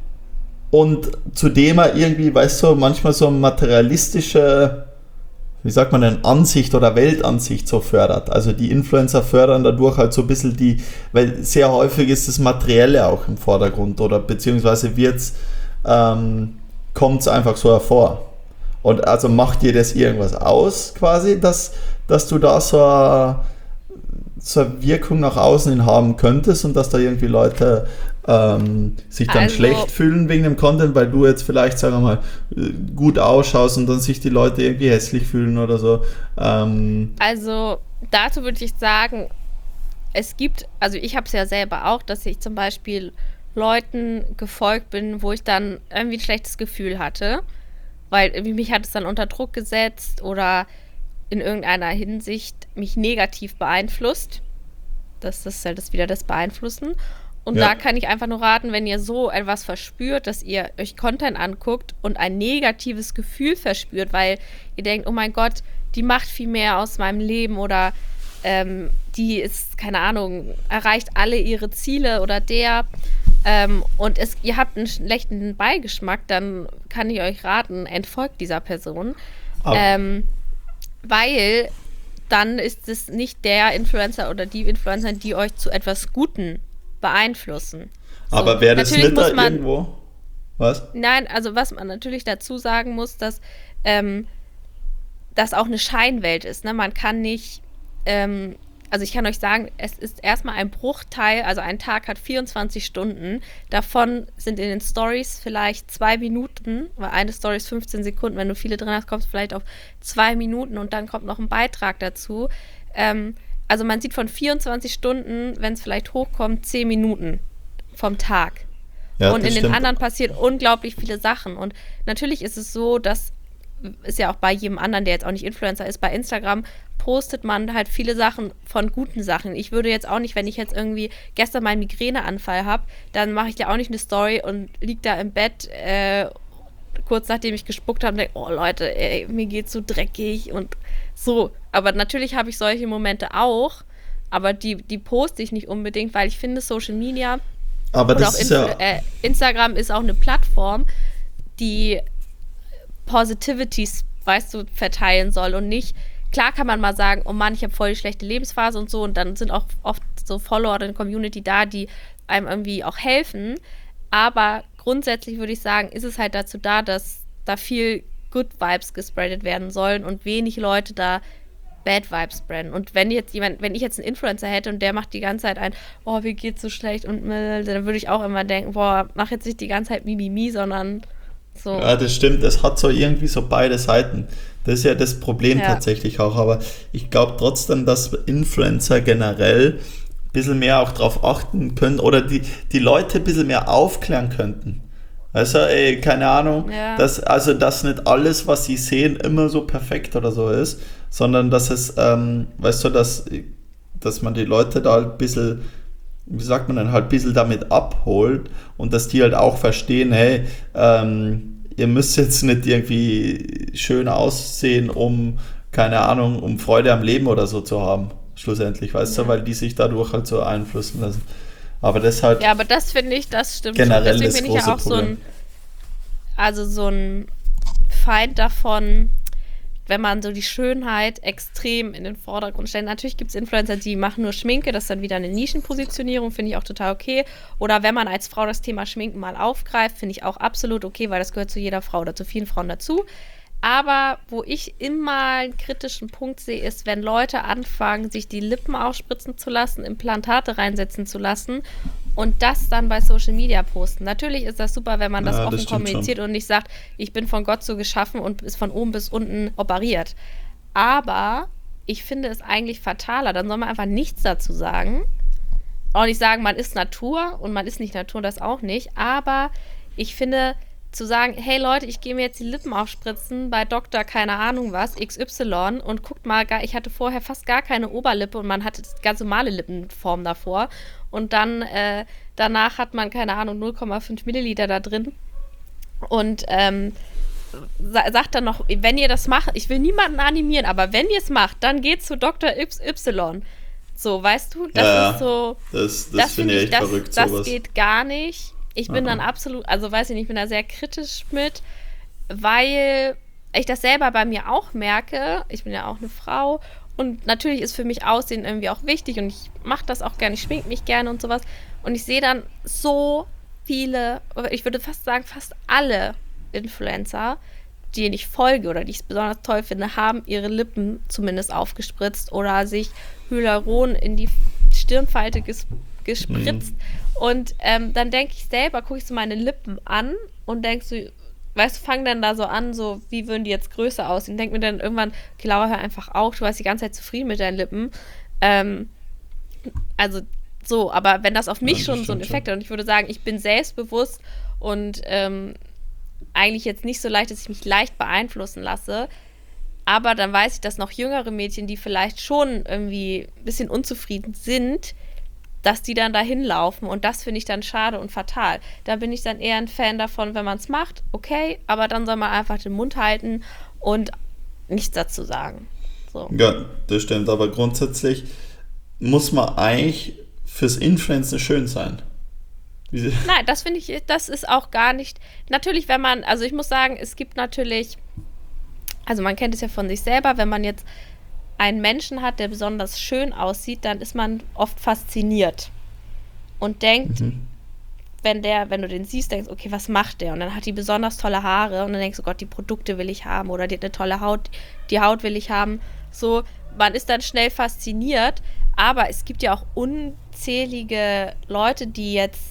und zudem er irgendwie, weißt du, manchmal so eine materialistische, wie sagt man denn, Ansicht oder Weltansicht so fördert. Also die Influencer fördern dadurch halt so ein bisschen die, weil sehr häufig ist das Materielle auch im Vordergrund oder beziehungsweise wird's Ähm, kommt es einfach so hervor. Und also macht dir das irgendwas aus, quasi, dass, dass du da so eine, so eine Wirkung nach außen hin haben könntest und dass da irgendwie Leute ähm, sich dann Also- schlecht fühlen wegen dem Content, weil du jetzt vielleicht, sagen wir mal, gut ausschaust und dann sich die Leute irgendwie hässlich fühlen oder so. Ähm, Also dazu würde ich sagen, es gibt, also ich habe es ja selber auch, dass ich zum Beispiel Leuten gefolgt bin, wo ich dann irgendwie ein schlechtes Gefühl hatte, weil irgendwie mich hat es dann unter Druck gesetzt oder in irgendeiner Hinsicht mich negativ beeinflusst. Das ist halt das wieder das Beeinflussen. Und Ja. da kann ich einfach nur raten, wenn ihr so etwas verspürt, dass ihr euch Content anguckt und ein negatives Gefühl verspürt, weil ihr denkt, oh mein Gott, die macht viel mehr aus meinem Leben oder ähm, die ist, keine Ahnung, erreicht alle ihre Ziele oder der ähm, und es, ihr habt einen schlechten Beigeschmack, dann kann ich euch raten, entfolgt dieser Person. aber, Ähm, weil dann ist es nicht der Influencer oder die Influencer, die euch zu etwas Guten beeinflussen. So, aber wäre das natürlich nicht da muss man, irgendwo? Was? Nein, also was man natürlich dazu sagen muss, dass ähm, das auch eine Scheinwelt ist. Ne? Man kann nicht, ähm, also ich kann euch sagen, es ist erstmal ein Bruchteil, also ein Tag hat vierundzwanzig Stunden, davon sind in den Stories vielleicht zwei Minuten, weil eine Story ist fünfzehn Sekunden, wenn du viele drin hast, kommst du vielleicht auf zwei Minuten und dann kommt noch ein Beitrag dazu. Ähm, also man sieht von vierundzwanzig Stunden, wenn es vielleicht hochkommt, zehn Minuten vom Tag. Ja, und das in den stimmt. anderen passiert unglaublich viele Sachen. Und natürlich ist es so, dass ist ja auch bei jedem anderen, der jetzt auch nicht Influencer ist, bei Instagram postet man halt viele Sachen von guten Sachen. Ich würde jetzt auch nicht, wenn ich jetzt irgendwie gestern meinen Migräneanfall habe, dann mache ich ja auch nicht eine Story und lieg da im Bett, äh, kurz nachdem ich gespuckt habe und denke, oh Leute, ey, mir geht's so dreckig und so. Aber natürlich habe ich solche Momente auch, aber die, die poste ich nicht unbedingt, weil ich finde, Social Media Aber oder das auch ist Influ- ja... äh, Instagram ist auch eine Plattform, die Positivities, weißt du, verteilen soll und nicht, klar kann man mal sagen, oh Mann, ich habe voll die schlechte Lebensphase und so und dann sind auch oft so Follower in der Community da, die einem irgendwie auch helfen, aber grundsätzlich würde ich sagen, ist es halt dazu da, dass da viel Good Vibes gespreadet werden sollen und wenig Leute da Bad Vibes spreaden. Und wenn jetzt jemand, wenn ich jetzt einen Influencer hätte und der macht die ganze Zeit ein, oh, mir geht's so schlecht und dann würde ich auch immer denken, boah, mach jetzt nicht die ganze Zeit Mimimi, sondern so. Ja, das stimmt. Es hat so irgendwie so beide Seiten. Das ist ja das Problem Ja. tatsächlich auch. Aber ich glaube trotzdem, dass Influencer generell ein bisschen mehr auch drauf achten können oder die, die Leute ein bisschen mehr aufklären könnten. Also, ey, keine Ahnung, Ja. dass, also, dass nicht alles, was sie sehen, immer so perfekt oder so ist, sondern dass es, ähm, weißt du, dass, dass man die Leute da ein bisschen, wie sagt man denn, halt ein bisschen damit abholt und dass die halt auch verstehen, hey, ähm, ihr müsst jetzt nicht irgendwie schön aussehen, um, keine Ahnung, um Freude am Leben oder so zu haben, schlussendlich, weißt Ja. du, weil die sich dadurch halt so einflussen lassen. Aber das halt Ja, aber das finde ich, das stimmt generell schon. das Deswegen bin ich große ja auch so Problem. ein, also so ein Feind davon, wenn man so die Schönheit extrem in den Vordergrund stellt. Natürlich gibt es Influencer, die machen nur Schminke, das ist dann wieder eine Nischenpositionierung, finde ich auch total okay. Oder wenn man als Frau das Thema Schminken mal aufgreift, finde ich auch absolut okay, weil das gehört zu jeder Frau oder zu vielen Frauen dazu. Aber wo ich immer einen kritischen Punkt sehe, ist, wenn Leute anfangen, sich die Lippen aufspritzen zu lassen, Implantate reinsetzen zu lassen und das dann bei Social Media posten. Natürlich ist das super, wenn man das Ja, das offen stimmt kommuniziert und nicht sagt, ich bin von Gott so geschaffen und ist von oben bis unten operiert. aber ich finde es eigentlich fataler. Dann soll man einfach nichts dazu sagen. Auch nicht sagen, man ist Natur und man ist nicht Natur, das auch nicht. Aber ich finde, zu sagen, hey Leute, ich gehe mir jetzt die Lippen aufspritzen bei Doktor keine Ahnung was, X Y und guckt mal, ich hatte vorher fast gar keine Oberlippe und man hatte ganz normale Lippenform davor und dann äh, danach hat man, keine Ahnung, null Komma fünf Milliliter da drin und ähm, sagt dann noch, wenn ihr das macht, ich will niemanden animieren, aber wenn ihr es macht, dann geht zu Doktor X Y. So, weißt du, das ja, ist so, das, das, das finde ich echt das, verrückt, das sowas. geht gar nicht. Ich bin Aha. dann absolut, also weiß ich nicht, ich bin da sehr kritisch mit, weil ich das selber bei mir auch merke. Ich bin ja auch eine Frau und natürlich ist für mich Aussehen irgendwie auch wichtig und ich mache das auch gerne, ich schmink mich gerne und sowas. Und ich sehe dann so viele, ich würde fast sagen, fast alle Influencer, denen ich folge oder die ich besonders toll finde, haben ihre Lippen zumindest aufgespritzt oder sich Hyaluron in die Stirnfalte ges- gespritzt. Mhm. Und ähm, dann denke ich selber, gucke ich so meine Lippen an und denke so, weißt du, fangen dann da so an, so, wie würden die jetzt größer aussehen? Denke mir dann irgendwann, okay, Laura, hör einfach auf, du warst die ganze Zeit zufrieden mit deinen Lippen. Ähm, also so, aber wenn das auf mich ja, das schon so einen Effekt hat und ich würde sagen, ich bin selbstbewusst und ähm, eigentlich jetzt nicht so leicht, dass ich mich leicht beeinflussen lasse, aber dann weiß ich, dass noch jüngere Mädchen, die vielleicht schon irgendwie ein bisschen unzufrieden sind, dass die dann dahin laufen und das finde ich dann schade und fatal. Da bin ich dann eher ein Fan davon, wenn man es macht, okay, aber dann soll man einfach den Mund halten und nichts dazu sagen. So. Ja, das stimmt, aber grundsätzlich muss man eigentlich fürs Influencen schön sein. Nein, das finde ich, das ist auch gar nicht, natürlich, wenn man, also ich muss sagen, es gibt natürlich, also man kennt es ja von sich selber, wenn man jetzt einen Menschen hat, der besonders schön aussieht, dann ist man oft fasziniert und denkt, mhm. wenn der, wenn du den siehst, denkst, okay, was macht der? Und dann hat die besonders tolle Haare und dann denkst du, Gott, die Produkte will ich haben oder die hat eine tolle Haut, die Haut will ich haben. So, man ist dann schnell fasziniert, aber es gibt ja auch unzählige Leute, die jetzt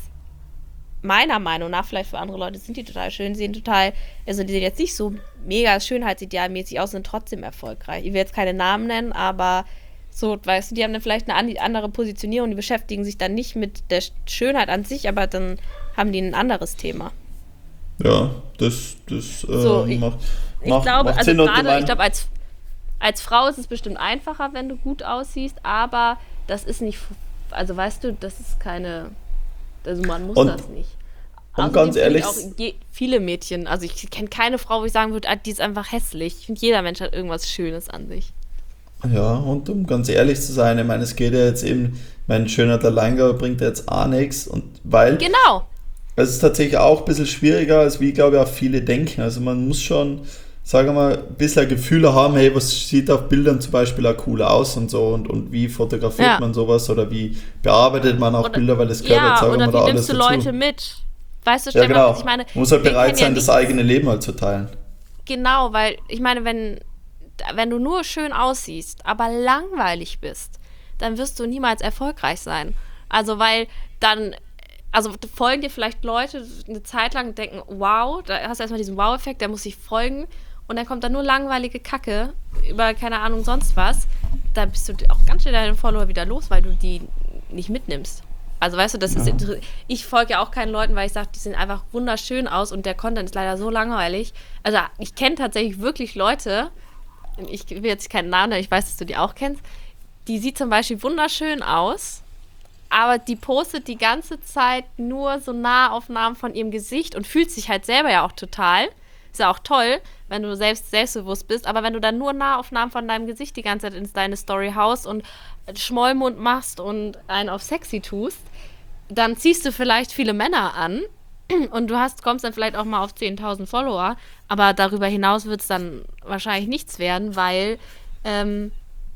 meiner Meinung nach, vielleicht für andere Leute sind die total schön, sehen total, also die sehen jetzt nicht so mega schönheitsidealmäßig aus, sind trotzdem erfolgreich. Ich will jetzt keine Namen nennen, aber so, weißt du, die haben dann vielleicht eine andere Positionierung, die beschäftigen sich dann nicht mit der Schönheit an sich, aber dann haben die ein anderes Thema. Ja, das, das äh, so, ich, macht, ich macht, glaube, macht also Sinn. gerade, ich glaube, als, als Frau ist es bestimmt einfacher, wenn du gut aussiehst, aber das ist nicht, also weißt du, das ist keine, also man muss und, das nicht. Und ganz ehrlich, auch je, viele Mädchen, also ich kenne keine Frau, wo ich sagen würde, die ist einfach hässlich. Ich finde, jeder Mensch hat irgendwas Schönes an sich. Ja, und um ganz ehrlich zu sein, ich meine, es geht ja jetzt eben, mein schöner Alleingabe bringt ja jetzt auch nichts und weil genau. Es ist tatsächlich auch ein bisschen schwieriger, als wie, glaube ich, auch viele denken. Also man muss schon, sagen wir mal, ein bisschen Gefühle haben, hey, was sieht auf Bildern zum Beispiel auch cool aus und so und, und wie fotografiert ja. man sowas oder wie bearbeitet man auch oder, Bilder, weil das gehört ja, jetzt, sagen wir mal, da alles dazu. Oder wie nimmst du Leute mit? Weißt du, ja, genau. Was ich meine? Man muss halt bereit sein, ja das eigene Leben halt zu teilen. Genau, weil ich meine, wenn, wenn du nur schön aussiehst, aber langweilig bist, dann wirst du niemals erfolgreich sein. Also weil dann, also folgen dir vielleicht Leute eine Zeit lang und denken, wow, da hast du erstmal diesen Wow-Effekt, der muss sich folgen und dann kommt da nur langweilige Kacke über, keine Ahnung, sonst was. Da bist du auch ganz schnell deine Follower wieder los, weil du die nicht mitnimmst. Also weißt du, das ist, ja. ich folge ja auch keinen Leuten, weil ich sage, die sehen einfach wunderschön aus und der Content ist leider so langweilig. Also ich kenne tatsächlich wirklich Leute, ich will jetzt keinen Namen nennen, ich weiß, dass du die auch kennst, die sieht zum Beispiel wunderschön aus, aber die postet die ganze Zeit nur so Nahaufnahmen von ihrem Gesicht und fühlt sich halt selber ja auch total. Ist ja auch toll, wenn du selbst selbstbewusst bist, aber wenn du dann nur Nahaufnahmen von deinem Gesicht die ganze Zeit in deine Story haust und Schmollmund machst und einen auf sexy tust, dann ziehst du vielleicht viele Männer an und du hast, kommst dann vielleicht auch mal auf zehntausend Follower, aber darüber hinaus wird es dann wahrscheinlich nichts werden, weil ähm,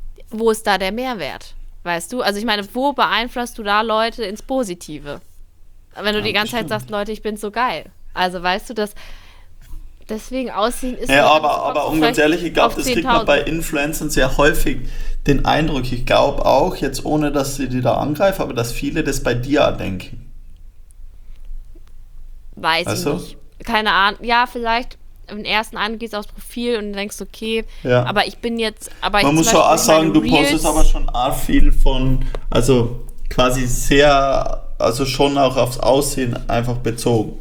wo ist da der Mehrwert? Weißt du? Also ich meine, wo beeinflusst du da Leute ins Positive? Wenn du ja, die ganze Zeit sagst, Leute, ich bin so geil. Also weißt du, das deswegen Aussehen ist... Ja, aber, aber um ganz ehrlich, ich glaube, das kriegt man bei Influencern sehr häufig den Eindruck. Ich glaube auch, jetzt ohne, dass sie die da angreifen, aber dass viele das bei dir auch denken. Weiß also? ich nicht. Keine Ahnung. Ja, vielleicht... im ersten an, gehst aufs Profil und denkst, okay, Ja. aber ich bin jetzt, aber Man ich muss zum schon auch Beispiel sagen, du meine Reels- postest aber schon arg viel von, also quasi sehr, also schon auch aufs Aussehen einfach bezogen.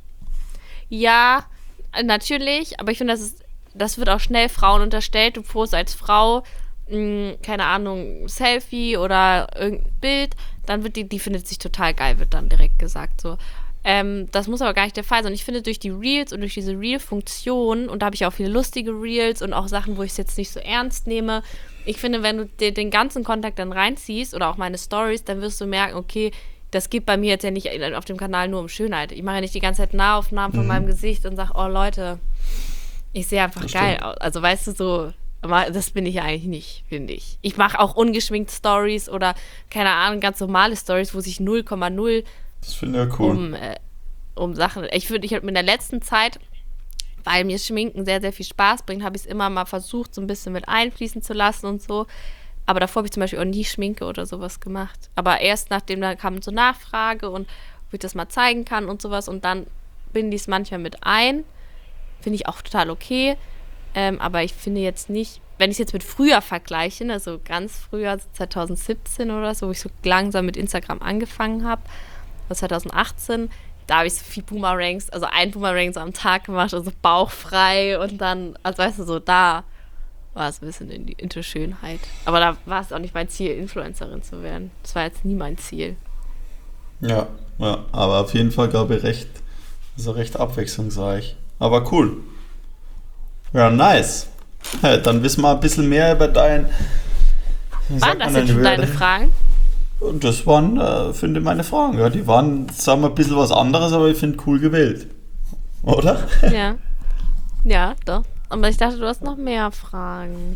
Ja, natürlich, aber ich finde, das ist, das wird auch schnell Frauen unterstellt. Du postest als Frau, mh, keine Ahnung, Selfie oder irgendein Bild, dann wird die, die findet sich total geil, wird dann direkt gesagt so. Ähm, das muss aber gar nicht der Fall sein. Und ich finde, durch die Reels und durch diese Reel-Funktion, und da habe ich auch viele lustige Reels und auch Sachen, wo ich es jetzt nicht so ernst nehme. Ich finde, wenn du dir den ganzen Kontakt dann reinziehst oder auch meine Stories, dann wirst du merken, okay, das geht bei mir jetzt ja nicht auf dem Kanal nur um Schönheit. Ich mache ja nicht die ganze Zeit Nahaufnahmen von Mhm. meinem Gesicht und sage, oh Leute, ich sehe einfach Das geil stimmt. aus. Also weißt du, so, aber das bin ich ja eigentlich nicht, finde ich. Ich mache auch ungeschminkt Stories oder, keine Ahnung, ganz normale Stories, wo sich null Komma null Das finde ich ja cool. um, äh, um Sachen. Ich würde, ich habe in der letzten Zeit, weil mir Schminken sehr, sehr viel Spaß bringt, habe ich es immer mal versucht, so ein bisschen mit einfließen zu lassen und so. Aber davor habe ich zum Beispiel auch nie Schminke oder sowas gemacht. Aber erst nachdem da kam so Nachfrage und ob ich das mal zeigen kann und sowas und dann binde ich es manchmal mit ein. Finde ich auch total okay. Ähm, aber ich finde jetzt nicht, wenn ich es jetzt mit früher vergleiche, ne, so ganz früher, so zwanzig siebzehn oder so, wo ich so langsam mit Instagram angefangen habe, oder zwanzig achtzehn, da habe ich so viel Boomerangs, also ein Boomerang so am Tag gemacht, also bauchfrei und dann, also weißt du, so da war es ein bisschen in die into Schönheit. Aber da war es auch nicht mein Ziel, Influencerin zu werden. Das war jetzt nie mein Ziel. Ja, ja, aber auf jeden Fall, glaube ich, recht, also recht abwechslungsreich. Aber cool. Ja, nice. Ja, dann wissen wir ein bisschen mehr über dein... wie Waren sagt das man jetzt denn, schon über- deine Fragen? Und das waren, äh, finde ich, meine Fragen. Ja, die waren, sagen wir, ein bisschen was anderes, aber ich finde cool gewählt. Oder? Ja. Ja, doch. Aber ich dachte, du hast noch mehr Fragen.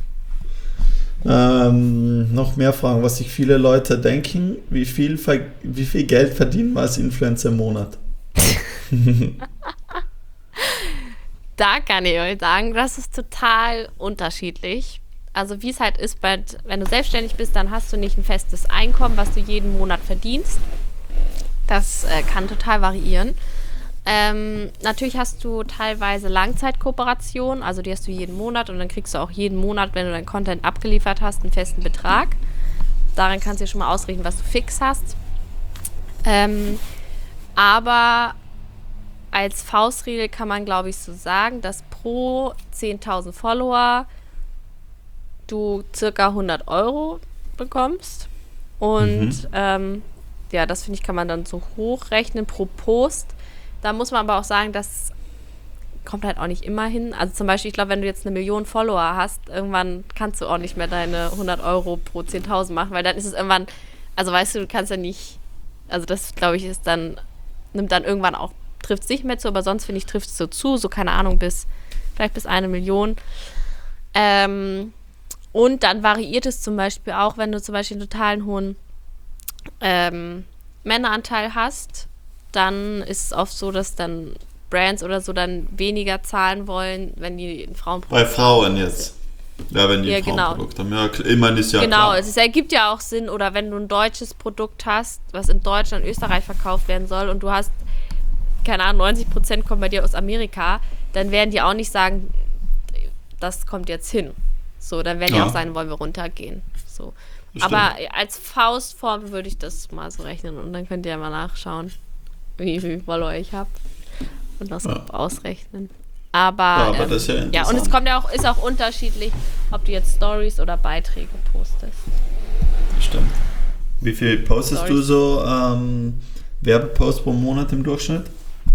Ähm, noch mehr Fragen, was sich viele Leute denken. Wie viel, ver- wie viel Geld verdienen wir als Influencer im Monat? Da kann ich euch sagen, das ist total unterschiedlich. Also wie es halt ist, bei, wenn du selbstständig bist, dann hast du nicht ein festes Einkommen, was du jeden Monat verdienst. Das äh, kann total variieren. Ähm, natürlich hast du teilweise Langzeitkooperationen, also die hast du jeden Monat und dann kriegst du auch jeden Monat, wenn du deinen Content abgeliefert hast, einen festen Betrag. Daran kannst du dir schon mal ausrechnen, was du fix hast. Ähm, aber als Faustregel kann man, glaube ich, so sagen, dass pro zehntausend Follower du circa hundert Euro bekommst. Und Mhm. ähm, ja, das finde ich, kann man dann so hochrechnen pro Post. Da muss man aber auch sagen, das kommt halt auch nicht immer hin. Also zum Beispiel, ich glaube, wenn du jetzt eine Million Follower hast, irgendwann kannst du auch nicht mehr deine hundert Euro pro zehntausend machen, weil dann ist es irgendwann, also weißt du, du kannst ja nicht, also das, glaube ich, ist dann, nimmt dann irgendwann auch, trifft es nicht mehr zu, aber sonst, finde ich, trifft es so zu, so keine Ahnung, bis, vielleicht bis eine Million. Ähm, und dann variiert es zum Beispiel auch, wenn du zum Beispiel einen totalen hohen ähm, Männeranteil hast, dann ist es oft so, dass dann Brands oder so dann weniger zahlen wollen, wenn die ein Frauenprodukt Bei Frauen jetzt. Ja, wenn die Ja, ein genau. Frauenprodukt haben. Ja, klar, immerhin ist ja Genau, klar. es ergibt ja auch Sinn, oder wenn du ein deutsches Produkt hast, was in Deutschland, Österreich verkauft werden soll und du hast, keine Ahnung, neunzig Prozent kommen bei dir aus Amerika, dann werden die auch nicht sagen, das kommt jetzt hin. So, dann werden die Ja. auch sagen, wollen wir runtergehen. So. Das Aber als Faustform würde ich das mal so rechnen und dann könnt ihr mal nachschauen, wie viel Follower ich habe und das Ja. ausrechnen. Aber, Ja, aber ähm, das ist ja ja, und interessant. es kommt ja auch, ist auch unterschiedlich, ob du jetzt Stories oder Beiträge postest. Stimmt. Wie viel postest Sorry. du so ähm, Werbepost pro Monat im Durchschnitt?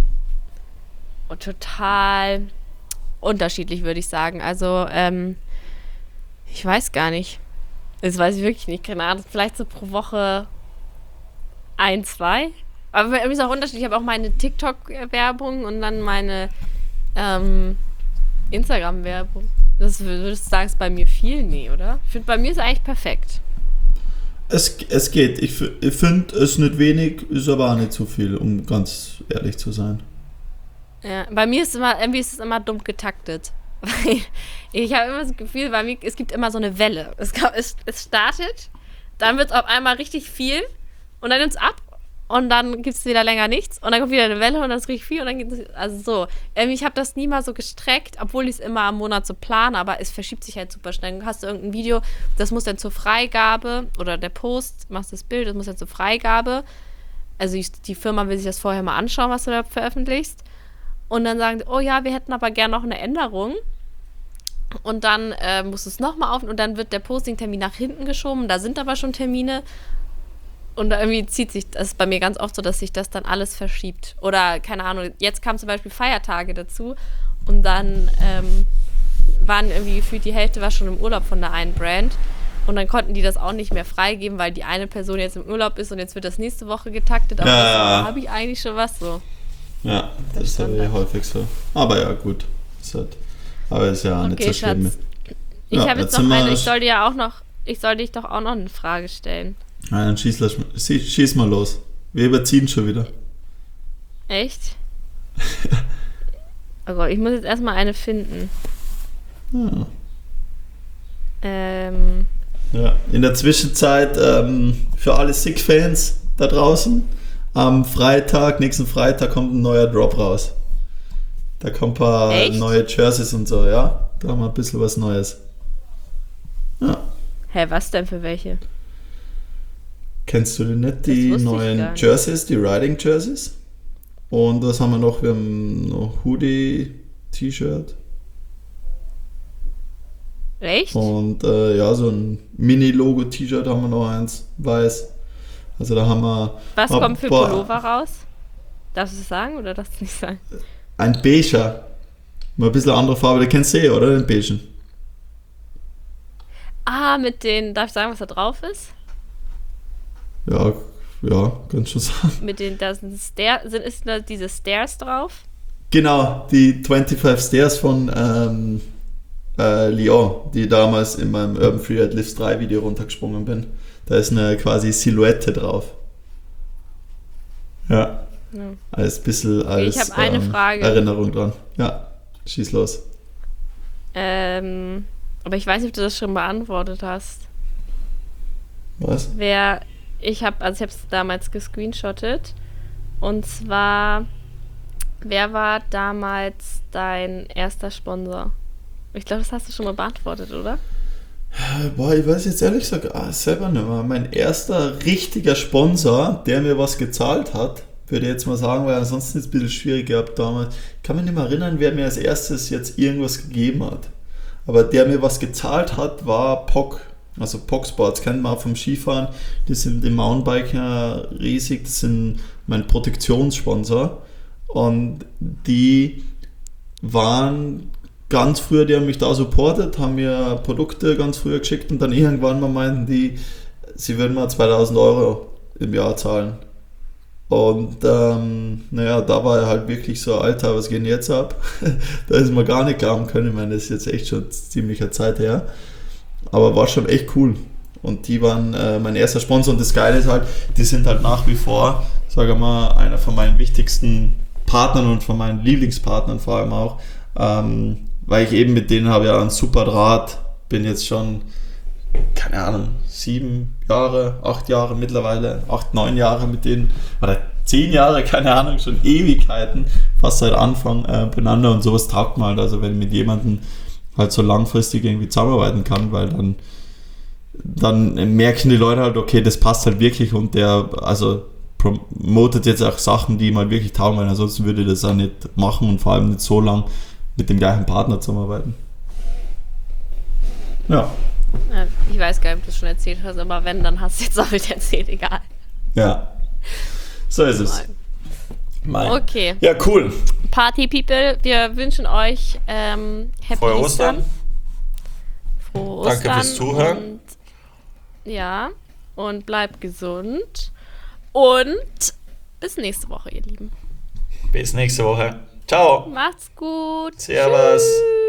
Und total unterschiedlich, würde ich sagen. Also, ähm, ich weiß gar nicht. Das weiß ich wirklich nicht. Keine Ahnung. Vielleicht so pro Woche ein, zwei. Aber bei mir ist auch unterschiedlich. Ich habe auch meine TikTok-Werbung und dann meine ähm, Instagram-Werbung. Das würdest du sagen, ist bei mir viel? Nee, oder? Ich finde, bei mir ist eigentlich perfekt. Es, es geht. Ich, f- ich finde es nicht wenig, ist aber auch nicht zu viel, um ganz ehrlich zu sein. Ja, bei mir ist immer, irgendwie ist es immer dumm getaktet. Weil ich habe immer das Gefühl, bei mir, es gibt immer so eine Welle. Es, ga- es, es startet, dann wird es auf einmal richtig viel und dann nimmt es ab und dann gibt es wieder länger nichts und dann kommt wieder eine Welle und dann ist richtig viel und dann geht es, also so. Ähm, ich habe das nie mal so gestreckt, obwohl ich es immer am Monat so plane, aber es verschiebt sich halt super schnell. Du hast irgendein Video, das muss dann zur Freigabe oder der Post, machst das Bild, das muss dann zur Freigabe. Also ich, die Firma will sich das vorher mal anschauen, was du da veröffentlichst. Und dann sagen die, oh ja, wir hätten aber gerne noch eine Änderung. Und dann äh, musst du es nochmal auf und dann wird der Posting-Termin nach hinten geschoben. Da sind aber schon Termine. Und da irgendwie zieht sich, das ist bei mir ganz oft so, dass sich das dann alles verschiebt. Oder, keine Ahnung, jetzt kamen zum Beispiel Feiertage dazu und dann ähm, waren irgendwie gefühlt, die Hälfte war schon im Urlaub von der einen Brand und dann konnten die das auch nicht mehr freigeben, weil die eine Person jetzt im Urlaub ist und jetzt wird das nächste Woche getaktet. Aber Ja. da habe ich eigentlich schon was so. Ja, das ist aber ja häufig so. Aber ja, gut. Ist halt, aber ist ja nicht so Okay, schlimm. Schatz. Ich Ja, habe jetzt jetzt noch sind wir- eine, ich soll dir ja auch noch, ich soll dich doch auch noch eine Frage stellen. Ja, dann schieß, lass- schieß, schieß mal los. Wir überziehen schon wieder. Echt? Oh Gott, ich muss jetzt erstmal eine finden. Ja. Ähm, Ja. In der Zwischenzeit ähm, für alle Sick-Fans da draußen, am Freitag, nächsten Freitag kommt ein neuer Drop raus. Da kommen ein paar Echt? neue Jerseys und so, ja. Da haben wir ein bisschen was Neues. Ja. hä, was denn für welche? Kennst du denn nicht die wusste ich gar neuen nicht. Jerseys, die Riding Jerseys? Und was haben wir noch? Wir haben noch Hoodie, T-Shirt Echt? und äh, ja, so ein Mini-Logo-T-Shirt haben wir noch eins, weiß. Also da haben wir Was ein kommt für paar- Pullover raus? Darfst du es sagen oder darfst du nicht sagen? ein Beiger. Mal ein bisschen andere Farbe, den kennst du eh, oder? Den Beigen. Ah, mit den, darf ich sagen, was da drauf ist? Ja, ja, kannst schon sagen. Mit den, da sind, Stair, sind ist da diese Stairs drauf? Genau, die fünfundzwanzig Stairs von ähm, äh, Lyon, die damals in meinem Urban Freeride Lifts drei Video runtergesprungen bin. Da ist eine quasi Silhouette drauf. Ja, Ja. als bisschen als ich hab eine ähm, Frage. Erinnerung dran. Ja, schieß los. Ähm, aber ich weiß nicht, ob du das schon beantwortet hast. Was? Wer, ich habe, also ich habe es damals gescreenshottet. Und zwar, wer war damals dein erster Sponsor? Ich glaube, das hast du schon mal beantwortet, oder? Boah, ich weiß jetzt ehrlich gesagt ah, selber nicht mehr. Mein erster richtiger Sponsor, der mir was gezahlt hat, würde ich jetzt mal sagen, weil ansonsten ist es ein bisschen schwierig gehabt damals. Ich kann mich nicht mehr erinnern, wer mir als erstes jetzt irgendwas gegeben hat. Aber der mir was gezahlt hat, war P O C. Also P O C Sports, kennt man auch vom Skifahren. Die sind im Mountainbiker riesig, das sind mein Protektionssponsor. Und die waren ganz früher, die haben mich da supportet, haben mir Produkte ganz früher geschickt und dann irgendwann mal meinten die, sie würden mal zweitausend Euro im Jahr zahlen. Und ähm, naja, da war er halt wirklich so, Alter, was geht denn jetzt ab? Da ist mir gar nicht glauben können, ich meine, das ist jetzt echt schon ziemlicher Zeit her. Aber war schon echt cool. Und die waren äh, mein erster Sponsor und das Geile ist halt, die sind halt nach wie vor, sage ich mal, einer von meinen wichtigsten Partnern und von meinen Lieblingspartnern vor allem auch. Ähm, weil ich eben mit denen habe ja einen super Draht, bin jetzt schon, keine Ahnung, sieben Jahre, acht Jahre mittlerweile, acht, neun Jahre mit denen, oder zehn Jahre, keine Ahnung, schon Ewigkeiten, fast seit Anfang äh, beieinander und sowas taugt man halt, also wenn mit jemandem halt so langfristig irgendwie zusammenarbeiten kann, weil dann, dann merken die Leute halt, okay, das passt halt wirklich und der, also promotet jetzt auch Sachen, die ihm halt wirklich taugen, weil ansonsten würde ich das auch nicht machen und vor allem nicht so lang mit dem gleichen Partner zusammenarbeiten. Ja. Ja, ich weiß gar nicht, ob du es schon erzählt hast, aber wenn, dann hast du jetzt auch wieder erzählt, egal. Ja. So ist es. Mein. Okay. Ja, cool. Party People, wir wünschen euch ähm, Happy Frohe Ostern. Ostern. Frohe Ostern. Danke fürs Zuhören. Und, ja, und bleibt gesund. Und bis nächste Woche, ihr Lieben. Bis nächste Woche. Ciao. Macht's gut. Servus. Tschüss.